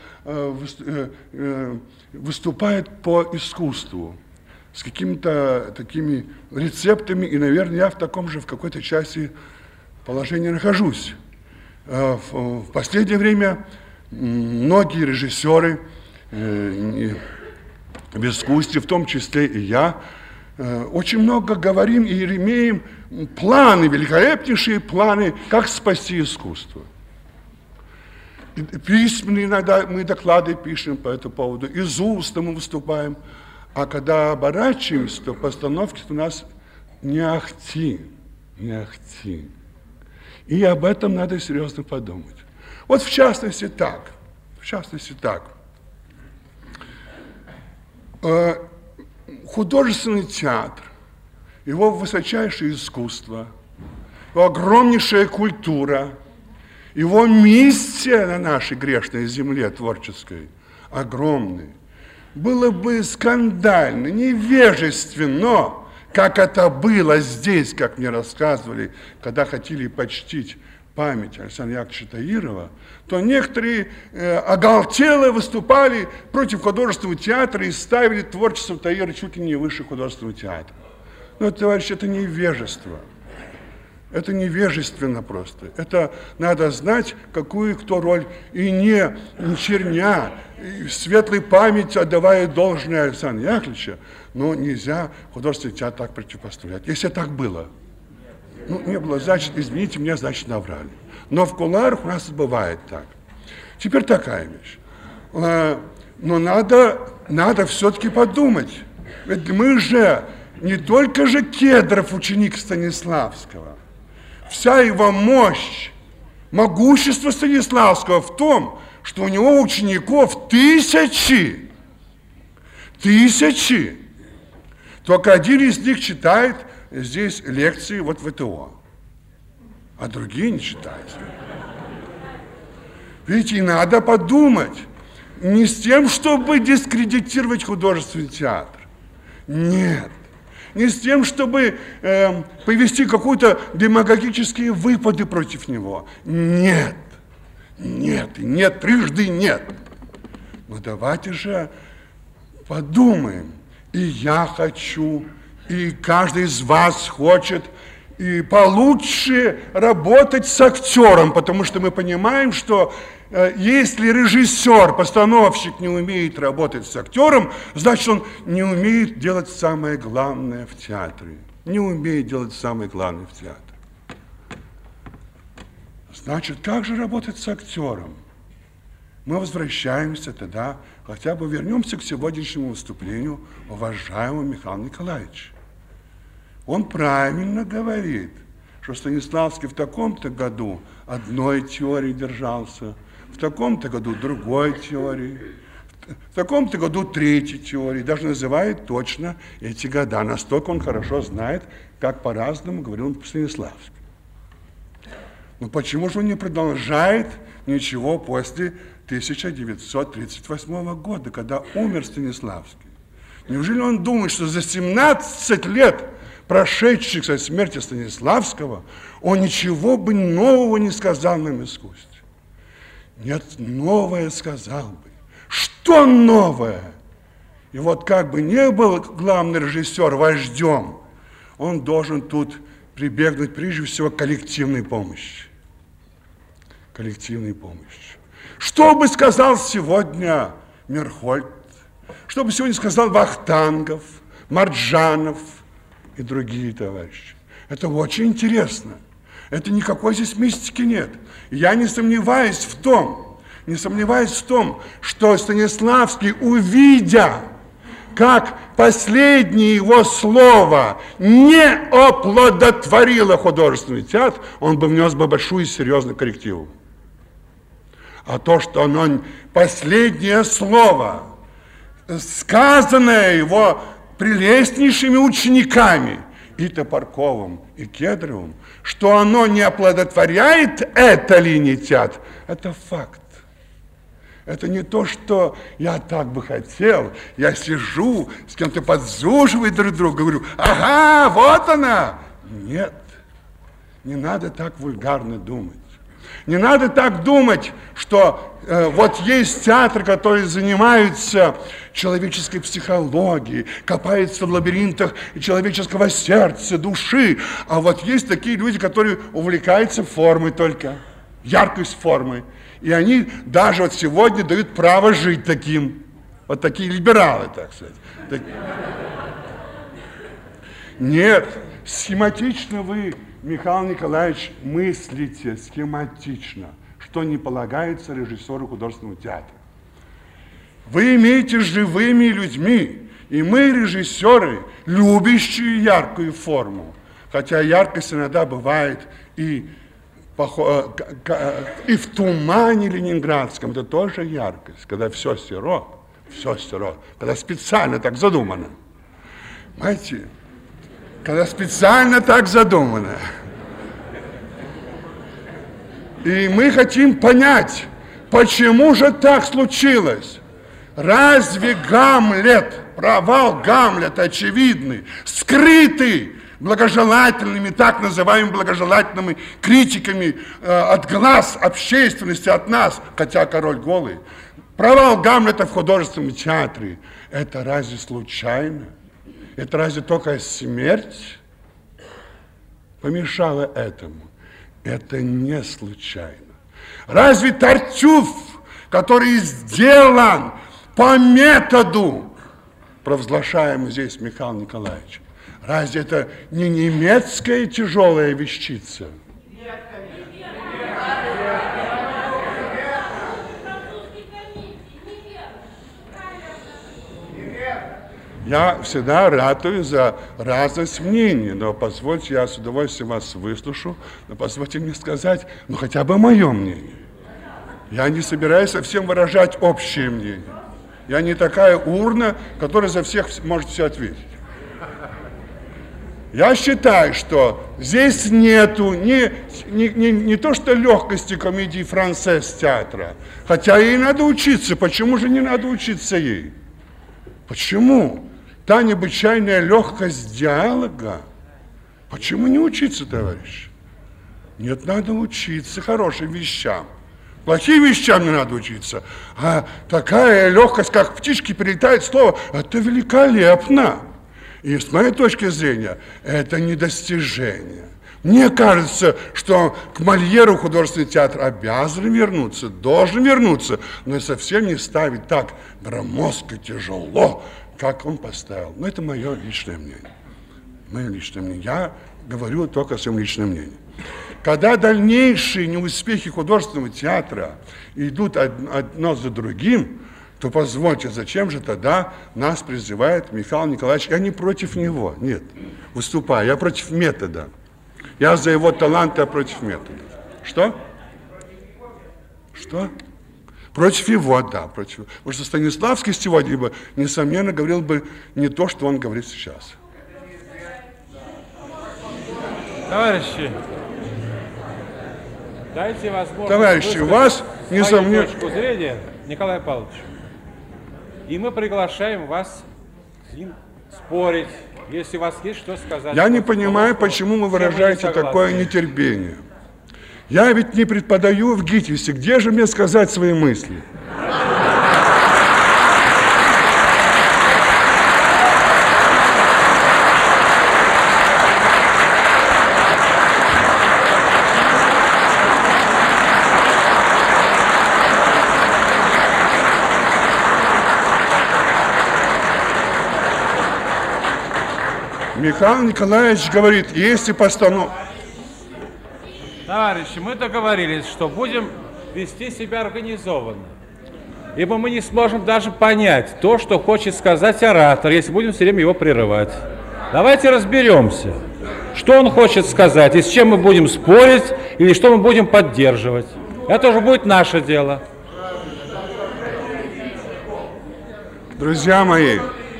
выступает по искусству с какими-то такими рецептами, и, наверное, я в таком же, в какой-то части положении нахожусь. В последнее время многие режиссеры в искусстве, в том числе и я, очень много говорим и имеем планы, великолепнейшие планы, как спасти искусство. Письменные иногда мы доклады пишем по этому поводу, из уст мы выступаем, а когда оборачиваемся, то постановки у нас не ахти. И об этом надо серьезно подумать. Вот в частности так. Художественный театр, его высочайшее искусство, его огромнейшая культура, его миссия на нашей грешной земле творческой огромная. Было бы скандально, невежественно, как это было здесь, как мне рассказывали, когда хотели почтить память Александра Яковлевича Таирова, то некоторые оголтело выступали против художественного театра и ставили творчество Таира чуть ли не выше художественного театра. Но, товарищи, это невежество. Это невежественно просто. Это надо знать, какую кто роль, и не черня, и светлой памяти отдавая должное Александра Яковлевича, но нельзя художественный театр так противопоставлять. Если так было, не было, значит, извините меня, значит, наврали. Но в кулуарах у нас бывает так. Теперь такая вещь. Но надо все-таки подумать. Ведь мы же не только же Кедров ученик Станиславского. Вся его мощь, могущество Станиславского в том, что у него учеников тысячи. Только один из них читает здесь лекции вот в ВТО, а другие не читают. Видите, и надо подумать, не с тем, чтобы дискредитировать художественный театр. Нет. Не с тем, чтобы повести какие-то демагогические выпады против него. Нет, трижды нет. Но давайте же подумаем. И я хочу, и каждый из вас хочет, и получше работать с актером, потому что мы понимаем, что если режиссер, постановщик не умеет работать с актером, значит, он не умеет делать самое главное в театре. Значит, как же работать с актером? Мы возвращаемся тогда, хотя бы вернемся к сегодняшнему выступлению уважаемого Михаила Николаевича. Он правильно говорит, что Станиславский в таком-то году одной теории держался, в таком-то году другой теории, в таком-то году третьей теории, даже называет точно эти года. Настолько он хорошо знает, как по-разному говорил Станиславский. Но почему же он не продолжает ничего после 1938 года, когда умер Станиславский? Неужели он думает, что за 17 лет, прошедших со смерти Станиславского, он ничего бы нового не сказал нам искусстве? Нет, новое сказал бы. Что новое? И вот как бы не был главный режиссер вождем, он должен тут прибегнуть прежде всего к коллективной помощи. Что бы сказал сегодня Мерхольд, что бы сегодня сказал Вахтангов, Марджанов и другие товарищи. Это очень интересно. Это никакой здесь мистики нет. Я не сомневаюсь в том, что Станиславский, увидя, как последнее его слово не оплодотворило художественный театр, он бы внес бы большую и серьезную коррективу. А то, что оно последнее слово, сказанное его прелестнейшими учениками, и Топорковым, и Кедровым, что оно не оплодотворяет эта линия театра, это факт. Это не то, что я так бы хотел, я сижу, с кем-то подзуживаю друг друга, говорю, ага, вот она. Нет, не надо так вульгарно думать. Не надо так думать, что вот есть театры, которые занимаются человеческой психологией, копаются в лабиринтах человеческого сердца, души. А вот есть такие люди, которые увлекаются формой только, яркость формы. И они даже вот сегодня дают право жить таким. Вот такие либералы, так сказать. Нет, схематично вы, Михаил Николаевич, мыслите схематично, что не полагается режиссеру художественного театра. Вы имеете живыми людьми, и мы, режиссеры, любящие яркую форму. Хотя яркость иногда бывает и в тумане ленинградском, это тоже яркость, когда все серо, когда специально так задумано. Понимаете, когда специально так задумано. И мы хотим понять, почему же так случилось? Разве Гамлет, провал Гамлета очевидный, скрытый благожелательными, так называемыми благожелательными критиками от глаз общественности, от нас, хотя король голый. Провал Гамлета в художественном театре, это разве случайно? Это разве только смерть помешала этому? Это не случайно. Разве Тартюф, который сделан по методу, провозглашаемому здесь Михаилом Николаевичем, разве это не немецкая тяжелая вещица? Я всегда ратую за разность мнений, но позвольте, я с удовольствием вас выслушаю, но позвольте мне сказать, ну хотя бы мое мнение. Я не собираюсь совсем выражать общее мнение. Я не такая урна, которая за всех может все ответить. Я считаю, что здесь нету не то что легкости комедии францез театра, хотя ей надо учиться. Почему же не надо учиться ей? Почему? Та необычайная легкость диалога. Почему не учиться, товарищ? Нет, надо учиться хорошим вещам. Плохим вещам не надо учиться. А такая легкость, как птички перелетает слово, это великолепно. И с моей точки зрения, это не достижение. Мне кажется, что к Мольеру художественный театр обязан вернуться, должен вернуться, но совсем не ставить так громоздко, тяжело, как он поставил. Но это мое личное мнение. Мое личное мнение. Я говорю только о своем личном мнении. Когда дальнейшие неуспехи художественного театра идут одно за другим, то позвольте, зачем же тогда нас призывает Михаил Николаевич? Я не против него, нет, выступаю, я против метода. Я за его таланты, а против метода. Что? Что? Против его, да, против его. Потому что Станиславский сегодня бы, несомненно, говорил бы не то, что он говорит сейчас. Товарищи, дайте возможность. Товарищи, у вас, несомненно, точку зрения, Николай Павлович. И мы приглашаем вас с ним спорить, если у вас есть что сказать. Я не понимаю, почему вы выражаете такое нетерпение. Я ведь не преподаю в ГИТИСе. Где же мне сказать свои мысли? Михаил Николаевич говорит, если постановка... Товарищи, мы договорились, что будем вести себя организованно. Ибо мы не сможем даже понять то, что хочет сказать оратор, если будем все время его прерывать. Давайте разберемся, что он хочет сказать, и с чем мы будем спорить, или что мы будем поддерживать. Это уже будет наше дело. Друзья мои,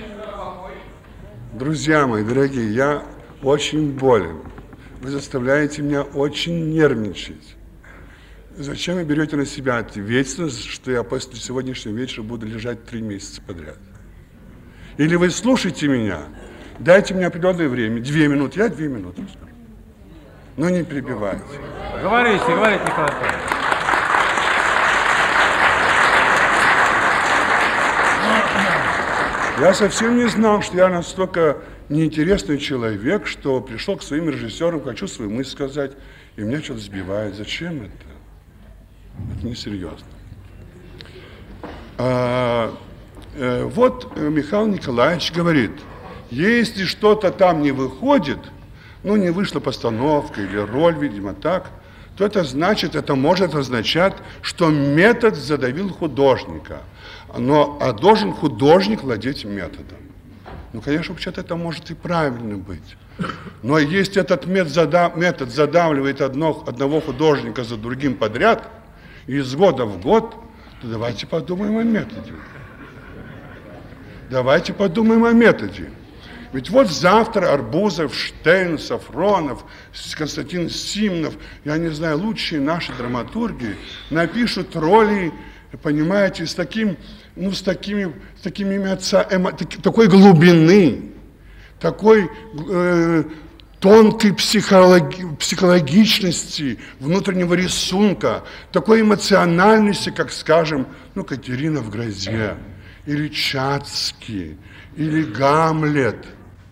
дорогие, я очень болен. Вы заставляете меня очень нервничать. Зачем вы берете на себя ответственность, что я после сегодняшнего вечера буду лежать 3 месяца подряд? Или вы слушаете меня, дайте мне определенное время, 2 минуты, я 2 минуты скажу. Но не перебивайте. Говорите, Николай Павлович. Я совсем не знал, что я настолько неинтересный человек, что пришел к своим режиссерам, хочу свою мысль сказать, и меня что-то сбивает. Зачем это? Это несерьезно. Вот Михаил Николаевич говорит, если что-то там не выходит, ну не вышла постановка или роль, видимо, так, то это значит, это может означать, что метод задавил художника. А должен художник владеть методом. Ну, конечно, вообще-то это может и правильно быть. Но если этот метод задавливает одного художника за другим подряд, и из года в год, то давайте подумаем о методе. Давайте подумаем о методе. Ведь вот завтра Арбузов, Штейн, Сафронов, Константин Симонов, я не знаю, лучшие наши драматурги напишут роли, понимаете, такой глубины, такой тонкой психологичности, внутреннего рисунка, такой эмоциональности, как, скажем, Катерина в грозе, или Чацкий, или Гамлет.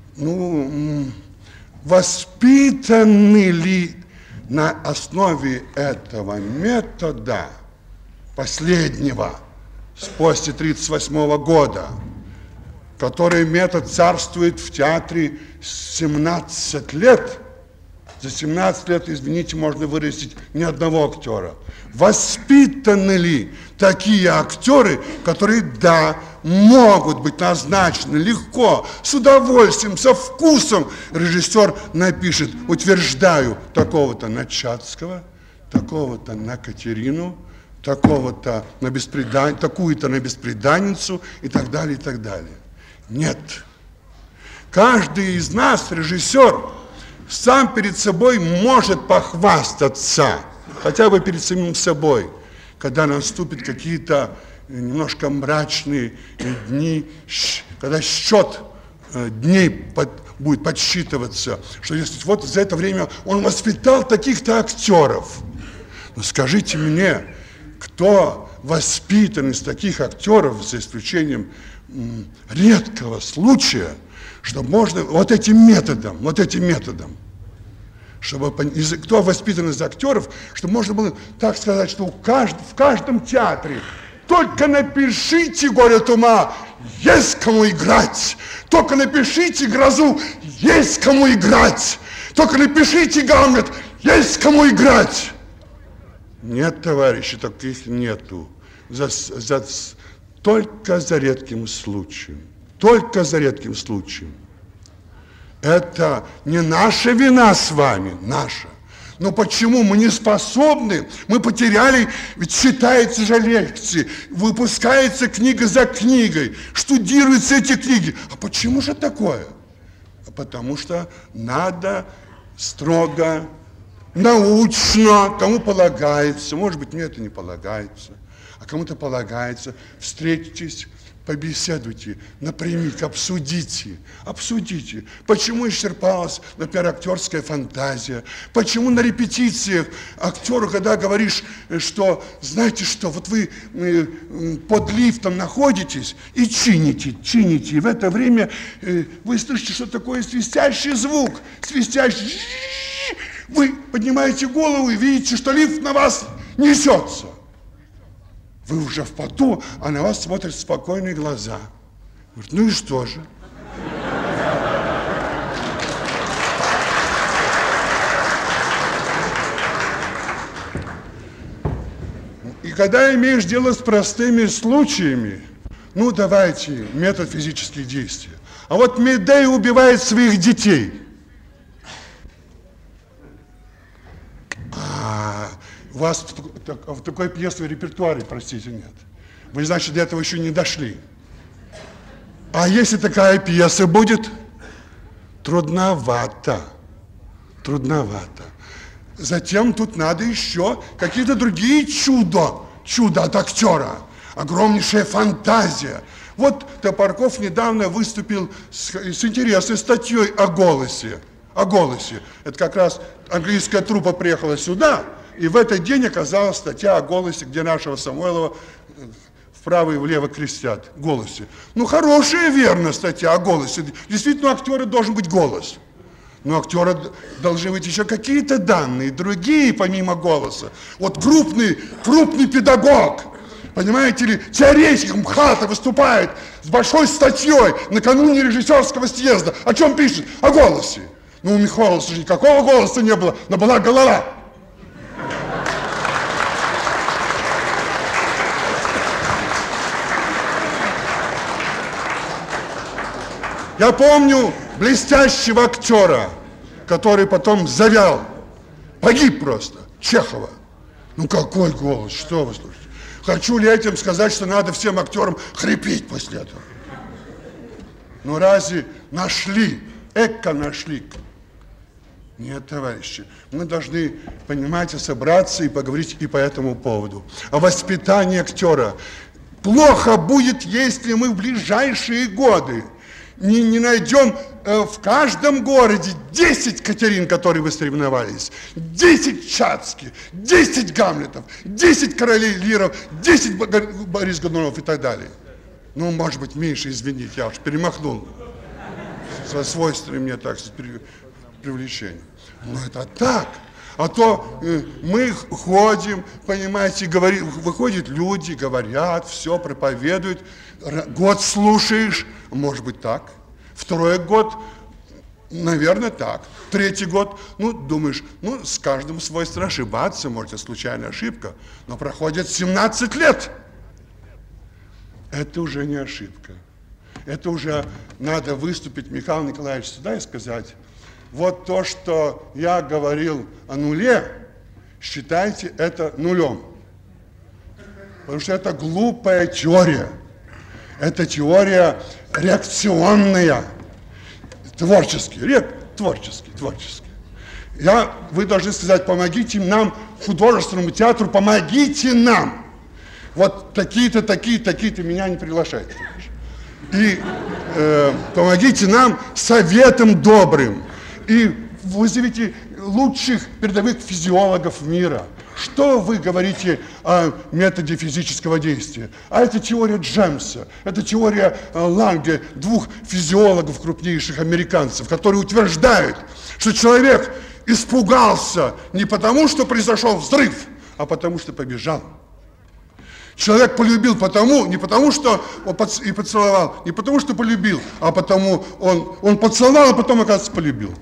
Воспитаны ли на основе этого метода последнего, после 1938 года, который метод царствует в театре 17 лет, за 17 лет, извините, можно вырастить ни одного актера. Воспитаны ли такие актеры, которые, да, могут быть назначены легко, с удовольствием, со вкусом. Режиссер напишет, утверждаю, такого-то на Чацкого, такого-то на Катерину, такого-то на такую-то на бесприданницу и так далее, и так далее. Нет. Каждый из нас, режиссер, сам перед собой может похвастаться, хотя бы перед самим собой, когда наступят какие-то немножко мрачные дни, когда счет дней будет подсчитываться, что если вот за это время он воспитал таких-то актеров. Но скажите мне, кто воспитан из таких актеров, за исключением редкого случая, что можно вот этим методом, чтобы кто воспитан из актеров, чтобы можно было так сказать, что в каждом театре только напишите «Горе от ума», есть кому играть. Только напишите «Грозу», есть кому играть. Только напишите «Гамлет», есть кому играть. Нет, товарищи, таких нету. Только за редким случаем. Только за редким случаем. Это не наша вина с вами, наша. Но почему мы не способны? Мы потеряли, ведь читается же лекции, выпускается книга за книгой, штудируются эти книги. А почему же такое? Потому что надо строго, научно, кому полагается, может быть, мне это не полагается, а кому-то полагается, встретитесь, побеседуйте, напрямик, обсудите, почему исчерпалась, например, актерская фантазия, почему на репетициях актеру, когда говоришь, что, знаете что, вот вы под лифтом находитесь и чините, и в это время вы слышите, что такое свистящий звук, вы поднимаете голову и видите, что лифт на вас несется. Вы уже в поту, а на вас смотрят спокойные глаза. Говорит, ну и что же? когда имеешь дело с простыми случаями, ну давайте, метод физических действий. А вот Медей убивает своих детей. У вас в такой пьесы в репертуаре, простите, нет. Вы, значит, до этого еще не дошли. А если такая пьеса будет? Трудновато. Трудновато. Затем тут надо еще какие-то другие чудо от актера. Огромнейшая фантазия. Вот Топорков недавно выступил с интересной статьей о голосе. О голосе. Это как раз английская труппа приехала сюда, и в этот день оказалась статья о голосе, где нашего Самойлова вправо и влево крестят. Голосе. Ну, хорошая, верно, статья о голосе. Действительно, у актера должен быть голос. Но у актера должны быть еще какие-то данные, другие, помимо голоса. Вот крупный педагог, понимаете ли, теоретик МХАТа выступает с большой статьей накануне режиссерского съезда. О чем пишет? О голосе. Ну, у Михайловича же никакого голоса не было, но была голова. Я помню блестящего актера, который потом завял, погиб просто, Чехова. Ну какой голос, что вы слушаете? Хочу ли этим сказать, что надо всем актерам хрипеть после этого? Ну разве нашли, нашли? Нет, товарищи, мы должны, понимаете, собраться и поговорить и по этому поводу. О воспитании актера. Плохо будет, если мы в ближайшие годы не найдем в каждом городе 10 Катерин, которые вы соревновались, 10 Чацких, 10 Гамлетов, 10 королей Лиров, 10 Борис Годунов и так далее. Ну, может быть, меньше, извините, я уж перемахнул со свойственными мне так привлечением. Но это так. А то мы ходим, понимаете, выходят люди, говорят, все, проповедуют. Год слушаешь, может быть так. Второй год, наверное, так. Третий год, ну, думаешь, ну, с каждым свойственно ошибаться, может, это случайная ошибка. Но проходит 17 лет. Это уже не ошибка. Это уже надо выступить, Михаил Николаевич, сюда и сказать, вот то, что я говорил о нуле, считайте это нулем. Потому что это глупая теория. Это теория реакционная, творческий. Вы должны сказать, помогите нам, художественному театру, помогите нам. Вот такие-то, меня не приглашайте. И помогите нам советом добрым. И вызовите лучших передовых физиологов мира. Что вы говорите о методе физического действия? А это теория Джемса, это теория Ланге, двух физиологов крупнейших американцев, которые утверждают, что человек испугался не потому, что произошел взрыв, а потому, что побежал. Человек полюбил не потому, что он и поцеловал, не потому, что полюбил, а потому он поцеловал, а потом, оказывается, полюбил.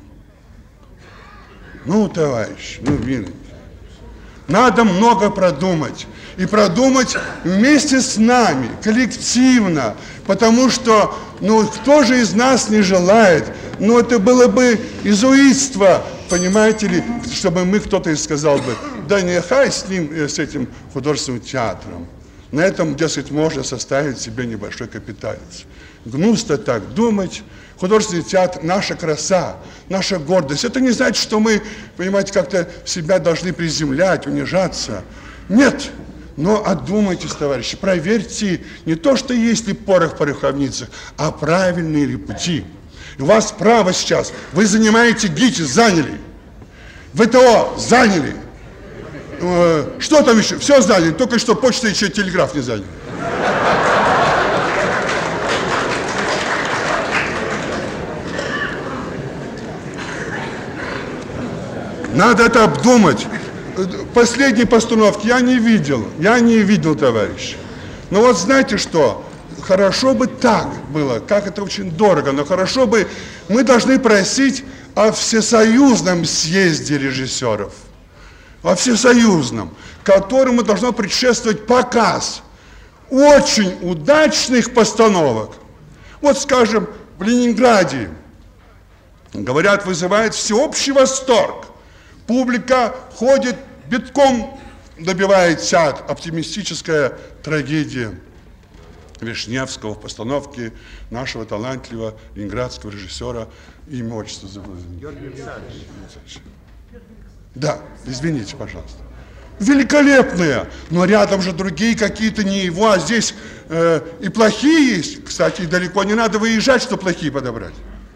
Ну, товарищ, милый. Надо много продумать. И продумать вместе с нами, коллективно. Потому что, кто же из нас не желает? Это было бы изуитство, понимаете ли, чтобы кто-то сказал бы, да нехай с этим художественным театром. На этом, дескать, можно составить себе небольшой капиталец. Гнусно так думать. Художественный театр – наша краса, наша гордость. Это не значит, что мы, понимаете, как-то себя должны приземлять, унижаться. Нет. Но одумайтесь, товарищи, проверьте не то, что есть ли порох в пороховницах, а правильные ли пути. И у вас право сейчас. Вы занимаете ГИТИС, заняли. ВТО заняли. Что там еще? Все заняли. Только что почта и телеграф не заняли. Надо это обдумать. Последней постановки я не видел, товарищ. Но вот знаете что, хорошо бы так было, как это очень дорого, но хорошо бы, мы должны просить о всесоюзном съезде режиссеров. во всесоюзном, которому должно предшествовать показ очень удачных постановок. Вот, скажем, в Ленинграде, говорят, вызывает всеобщий восторг. Публика ходит битком, добивает театр. Оптимистическая трагедия Вишневского в постановке нашего талантливого ленинградского режиссера, имя, отчество забыл. Георгий Александрович. Да, извините, пожалуйста. Великолепные, но рядом же другие какие-то не его, а здесь и плохие есть. Кстати, далеко не надо выезжать, чтобы плохие подобрать.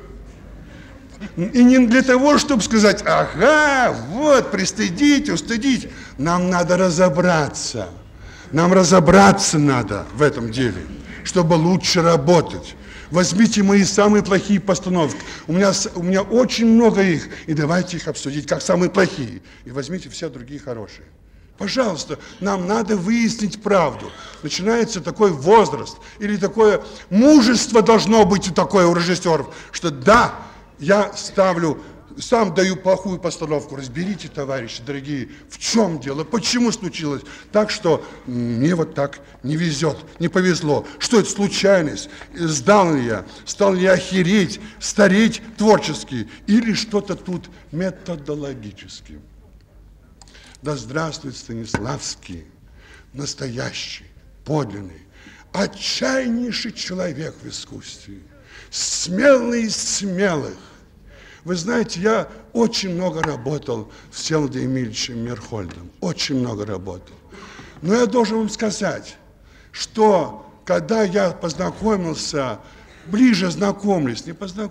И не для того, чтобы сказать, ага, вот, пристыдите, устыдите. Нам надо разобраться. Нам разобраться надо в этом деле, чтобы лучше работать. Возьмите мои самые плохие постановки. У меня очень много их, и давайте их обсудить как самые плохие. И возьмите все другие хорошие. Пожалуйста, нам надо выяснить правду. Начинается такой возраст, или такое мужество должно быть у режиссеров, что да, я сам даю плохую постановку. Разберите, товарищи дорогие, в чем дело, почему случилось так, что мне вот так не везет, не повезло. Что это случайность? Стал ли я охереть, стареть творчески, или что-то тут методологически? Да здравствует Станиславский, настоящий, подлинный, отчаяннейший человек в искусстве, смелый из смелых. Вы знаете, я очень много работал с Всеволодом Емельевичем Мейерхольдом, очень много работал. Но я должен вам сказать, что когда я ближе знакомлюсь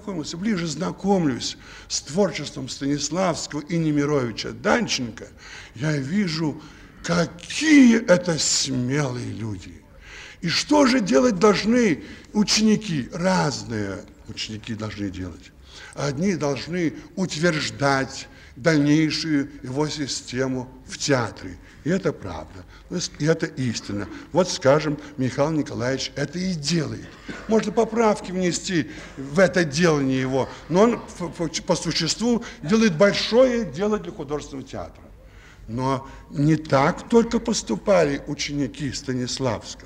с творчеством Станиславского и Немировича Данченко, я вижу, какие это смелые люди. И что же делать должны ученики? Разные ученики должны делать. Одни должны утверждать дальнейшую его систему в театре. И это правда, и это истина. Вот, скажем, Михаил Николаевич это и делает. Можно поправки внести в это делание его, но он по существу делает большое дело для художественного театра. Но не так только поступали ученики Станиславского.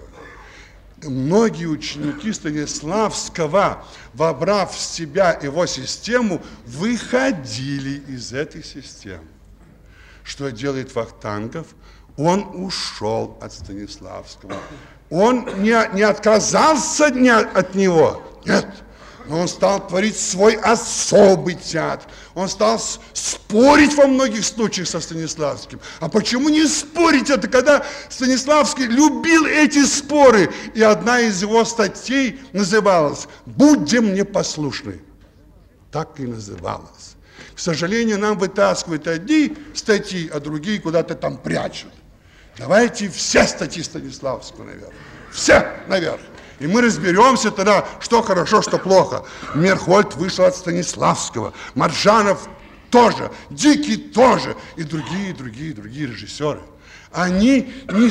Многие ученики Станиславского, вобрав в себя его систему, выходили из этой системы. Что делает Вахтангов? Он ушел от Станиславского. Он не отказался от него, нет. Но он стал творить свой особый театр. Он стал спорить во многих случаях со Станиславским. А почему не спорить? Это когда Станиславский любил эти споры. И одна из его статей называлась «Будьте мне послушны». Так и называлась. К сожалению, нам вытаскивают одни статьи, а другие куда-то там прячут. Давайте все статьи Станиславского наверх. Все наверх. И мы разберемся тогда, что хорошо, что плохо. Мейерхольд вышел от Станиславского, Маржанов тоже, Дикий тоже, и другие режиссеры. Они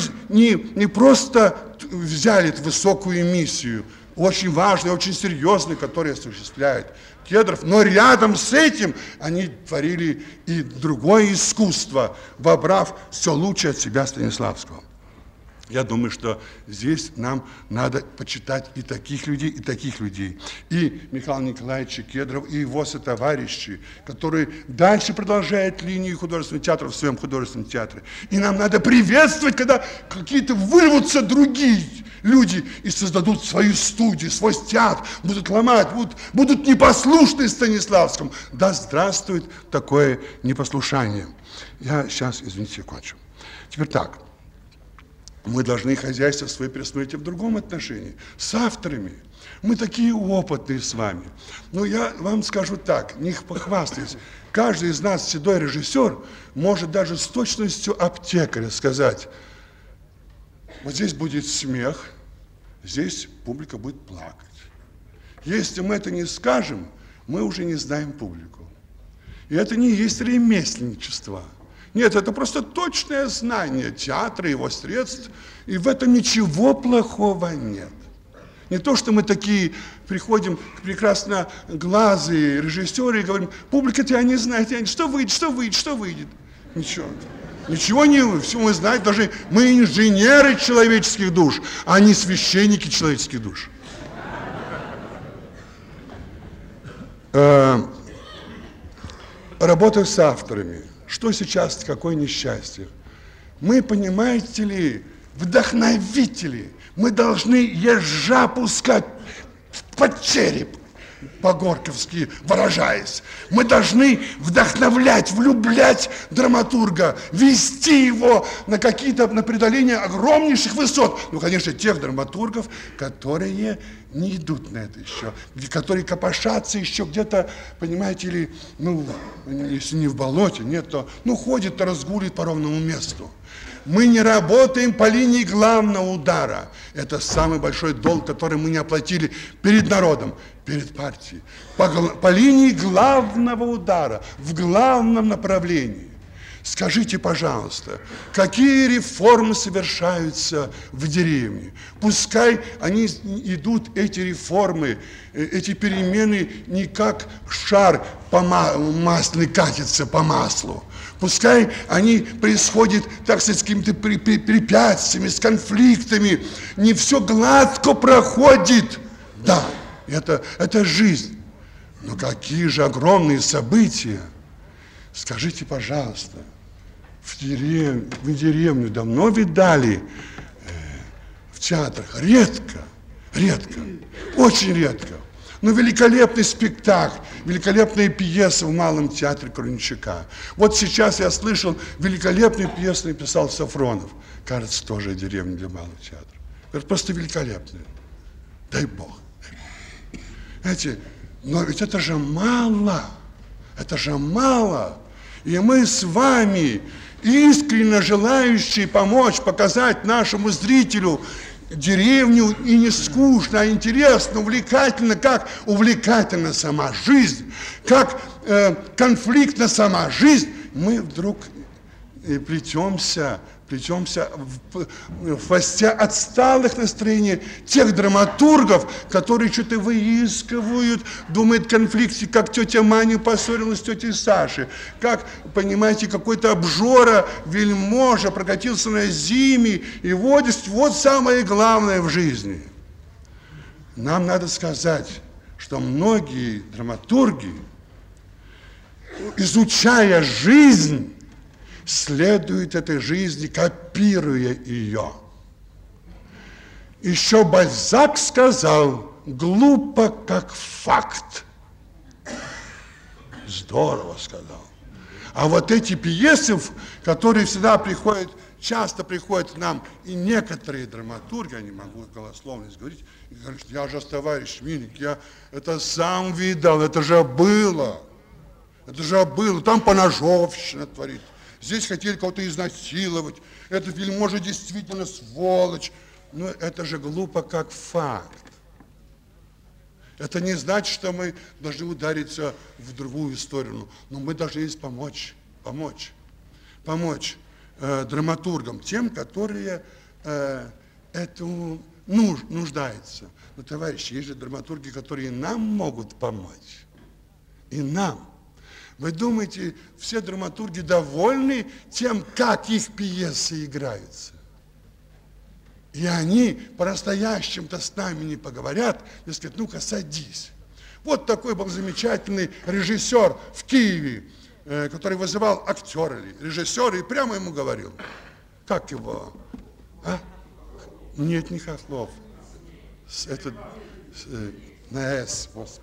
не просто взяли эту высокую миссию, очень важную, очень серьезную, которую осуществляет Кедров, но рядом с этим они творили и другое искусство, вобрав все лучшее от себя Станиславского. Я думаю, что здесь нам надо почитать и таких людей, и таких людей. И Михаила Николаевича Кедрова, и его сотоварищи, которые дальше продолжают линию художественного театра в своем художественном театре. И нам надо приветствовать, когда какие-то вырвутся другие люди и создадут свою студию, свой театр, будут ломать, будут непослушны Станиславскому. Да здравствует такое непослушание. Я сейчас, извините, кончу. Теперь так. Мы должны хозяйство свое пересмотреть в другом отношении, с авторами. Мы такие опытные с вами. Но я вам скажу так, не похвастаюсь. Каждый из нас, седой режиссер, может даже с точностью аптекаря сказать, вот здесь будет смех, здесь публика будет плакать. Если мы это не скажем, мы уже не знаем публику. И это не есть ремесленничество. Нет, это просто точное знание театра, его средств, и в этом ничего плохого нет. Не то, что мы такие приходим к прекрасно глазые режиссеры и говорим, публика тебя не знает, что выйдет. Ничего. Ничего не, все мы знаем, даже мы инженеры человеческих душ, а не священники человеческих душ. Работаю с авторами. Что сейчас, какое несчастье? Мы, понимаете ли, вдохновители. Мы должны ежа пускать под череп, по-горьковски выражаясь. Мы должны вдохновлять, влюблять драматурга, вести его на какие-то, на преодоление огромнейших высот. Ну, конечно, тех драматургов, которые не идут на это еще, которые копошатся еще где-то, понимаете ли, ну, если не в болоте, нет, то, ну, ходит, разгуливает по ровному месту. Мы не работаем по линии главного удара. Это самый большой долг, который мы не оплатили перед народом, перед партией. По линии главного удара, в главном направлении. Скажите, пожалуйста, какие реформы совершаются в деревне? Пускай они идут, эти реформы, эти перемены, не как шар по маслу катится по маслу. Пускай они происходят, так сказать, с какими-то препятствиями, с конфликтами. Не все гладко проходит. Да, это жизнь. Но какие же огромные события. Скажите, пожалуйста, в деревню давно видали в театрах? Редко, очень редко. Но великолепный спектакль, великолепная пьеса в Малом театре Круничака. Вот сейчас я слышал, великолепную пьесу написал Сафронов. Кажется, тоже деревня для Малого театра. Это просто великолепная. Дай Бог. Знаете, но ведь это же мало. Это же мало. И мы с вами, искренне желающие помочь, показать нашему зрителю деревню и не скучно, а интересно, увлекательно, как увлекательна сама жизнь, как конфликтна сама жизнь, мы вдруг плетемся в хвосте отсталых настроений тех драматургов, которые что-то выискивают, думают конфликте, как тетя Маня поссорилась с тетей Сашей, как, понимаете, какой-то обжора, вельможа прокатился на зиме, и вот самое главное в жизни. Нам надо сказать, что многие драматурги, изучая жизнь, следует этой жизни, копируя ее. Еще Бальзак сказал: глупо как факт. Здорово сказал. А вот эти пьесы, которые всегда приходят, часто приходят к нам, и некоторые драматурги, я не могу голословность говорить, и говорят: я же товарищ Миник, я это сам видал, это же было, там поножовщина творит. Здесь хотели кого-то изнасиловать. Этот вельможа действительно сволочь. Но это же глупо как факт. Это не значит, что мы должны удариться в другую сторону. Но мы должны здесь помочь драматургам, тем, которые этому нуждаются. Но, товарищи, есть же драматурги, которые нам могут помочь. И нам. Вы думаете, все драматурги довольны тем, как их пьесы играются? И они по-настоящему-то с нами не поговорят, и скажут: ну-ка, садись. Вот такой был замечательный режиссер в Киеве, который вызывал актера, режиссера, и прямо ему говорил: как его? А? Нет, не Хохлов. На «С», господи.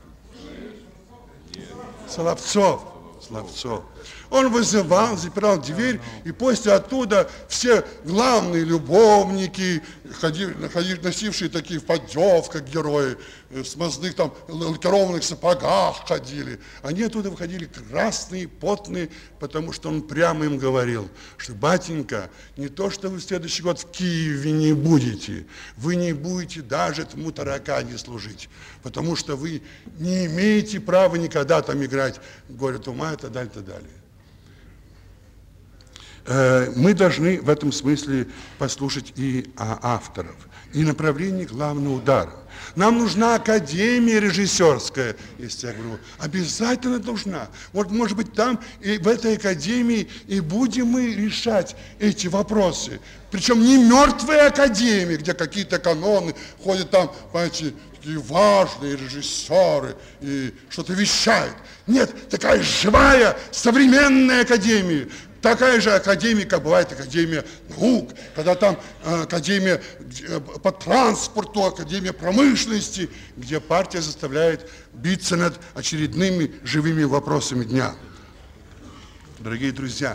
Соловцов. Он вызывал, запирал дверь, и после оттуда все главные любовники, носившие такие в поддевках герои, в смазных там лакированных сапогах ходили, они оттуда выходили красные, потные, потому что он прямо им говорил, что: батенька, не то, что вы в следующий год в Киеве не будете, вы не будете даже этому таракане служить, потому что вы не имеете права никогда там играть «Горе от ума» и так далее, и так далее. Мы должны в этом смысле послушать и авторов, и направление главного удара. Нам нужна академия режиссерская, если я говорю, обязательно нужна. Вот, может быть, там и в этой академии и будем мы решать эти вопросы. Причем не мертвые академии, где какие-то каноны ходят там, понимаете, такие важные режиссеры и что-то вещают. Нет, такая живая, современная академия. Такая же академия, как бывает Академия наук, когда там Академия по транспорту, Академия промышленности, где партия заставляет биться над очередными живыми вопросами дня. Дорогие друзья,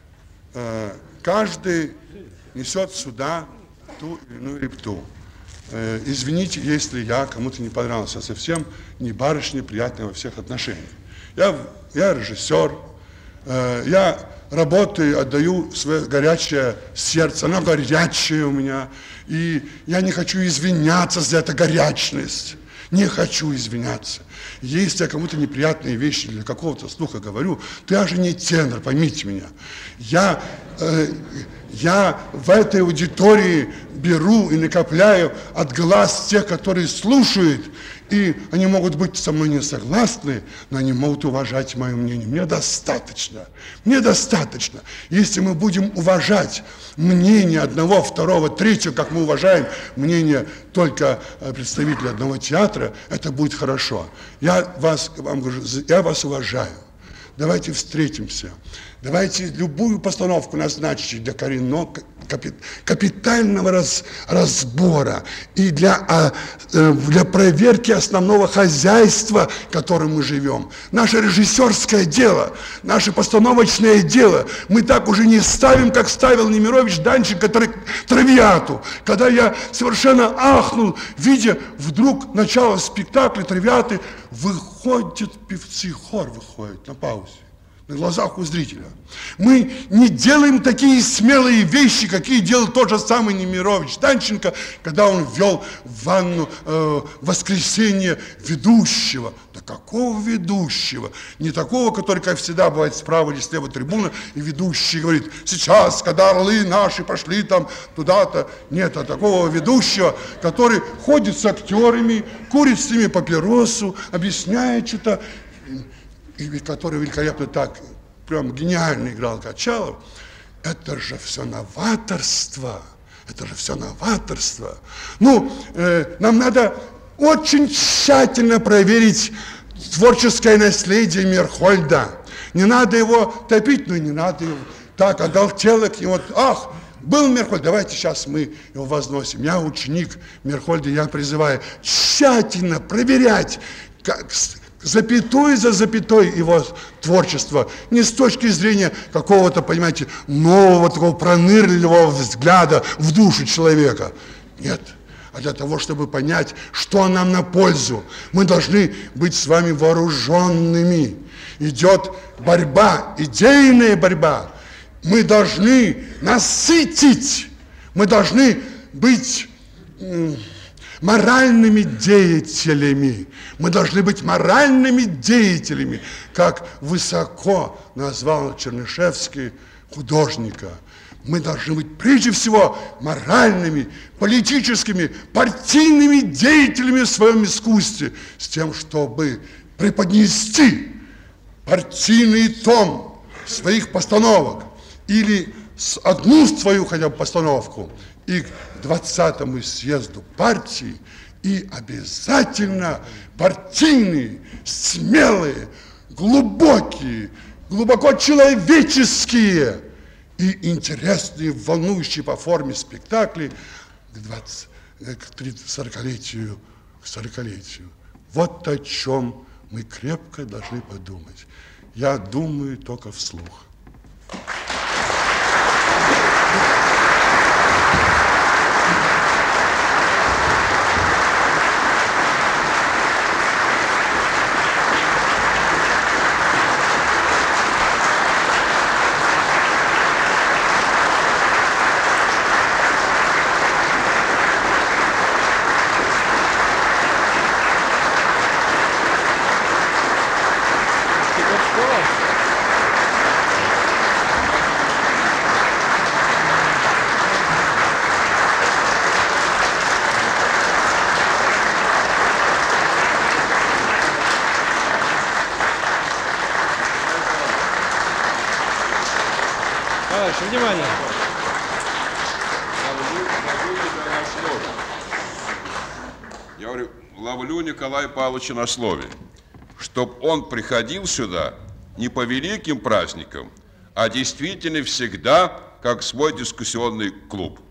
каждый несет сюда ту или иную лепту. Извините, если я кому-то не понравился, совсем не барышня, приятная во всех отношениях. Я режиссер, я работаю, отдаю свое горячее сердце, оно горячее у меня, и я не хочу извиняться за эту горячность, не хочу извиняться. Если я кому-то неприятные вещи для какого-то слуха говорю, то я же не тенор, поймите меня. Я в этой аудитории беру и накопляю от глаз тех, которые слушают, и они могут быть со мной не согласны, но они могут уважать мое мнение. Мне достаточно. Если мы будем уважать мнение одного, второго, третьего, как мы уважаем мнение только представителей одного театра, это будет хорошо. Я вас уважаю. Давайте встретимся. Давайте любую постановку назначить для коренного, капитального разбора и для проверки основного хозяйства, в котором мы живем. Наше режиссерское дело, наше постановочное дело мы так уже не ставим, как ставил Немирович Данченко «Травиату». Когда я совершенно ахнул, видя вдруг начало спектакля «Травиаты», выходят певцы, хор выходит на паузе. На глазах у зрителя. Мы не делаем такие смелые вещи, какие делал тот же самый Немирович Данченко, когда он ввел в ванну воскресенье ведущего. Да какого ведущего? Не такого, который, как всегда, бывает справа или слева трибуна, и ведущий говорит: сейчас, когда орлы наши пошли там туда-то. Нет, а такого ведущего, который ходит с актерами, курит с ними папиросу, объясняет что-то, и который великолепно так, прям гениально играл Качалов. Это же все новаторство. Ну, нам надо очень тщательно проверить творческое наследие Мейрхольда. Не надо его топить, но не надо его так оголтело к нему. Ах, был Мейрхольд, давайте сейчас мы его возносим. Я ученик Мейрхольда, я призываю тщательно проверять, как запятой за запятой его творчество, не с точки зрения какого-то, понимаете, нового такого пронырливого взгляда в душу человека. Нет, а для того, чтобы понять, что нам на пользу, мы должны быть с вами вооруженными. Идет борьба, идейная борьба. Мы должны насытить, мы должны быть моральными деятелями. Мы должны быть моральными деятелями, как высоко назвал Чернышевский художника. Мы должны быть прежде всего моральными, политическими, партийными деятелями в своем искусстве, с тем, чтобы преподнести партийный тон своих постановок или одну свою хотя бы постановку и к 20-му съезду партии, и обязательно партийные, смелые, глубокие, глубоко человеческие и интересные, волнующие по форме спектакли к 40-летию. Вот о чем мы крепко должны подумать. Я думаю только вслух. Николаевич, внимание. Я говорю, ловлю Николая Павловича на слове, чтоб он приходил сюда не по великим праздникам, а действительно всегда как свой дискуссионный клуб.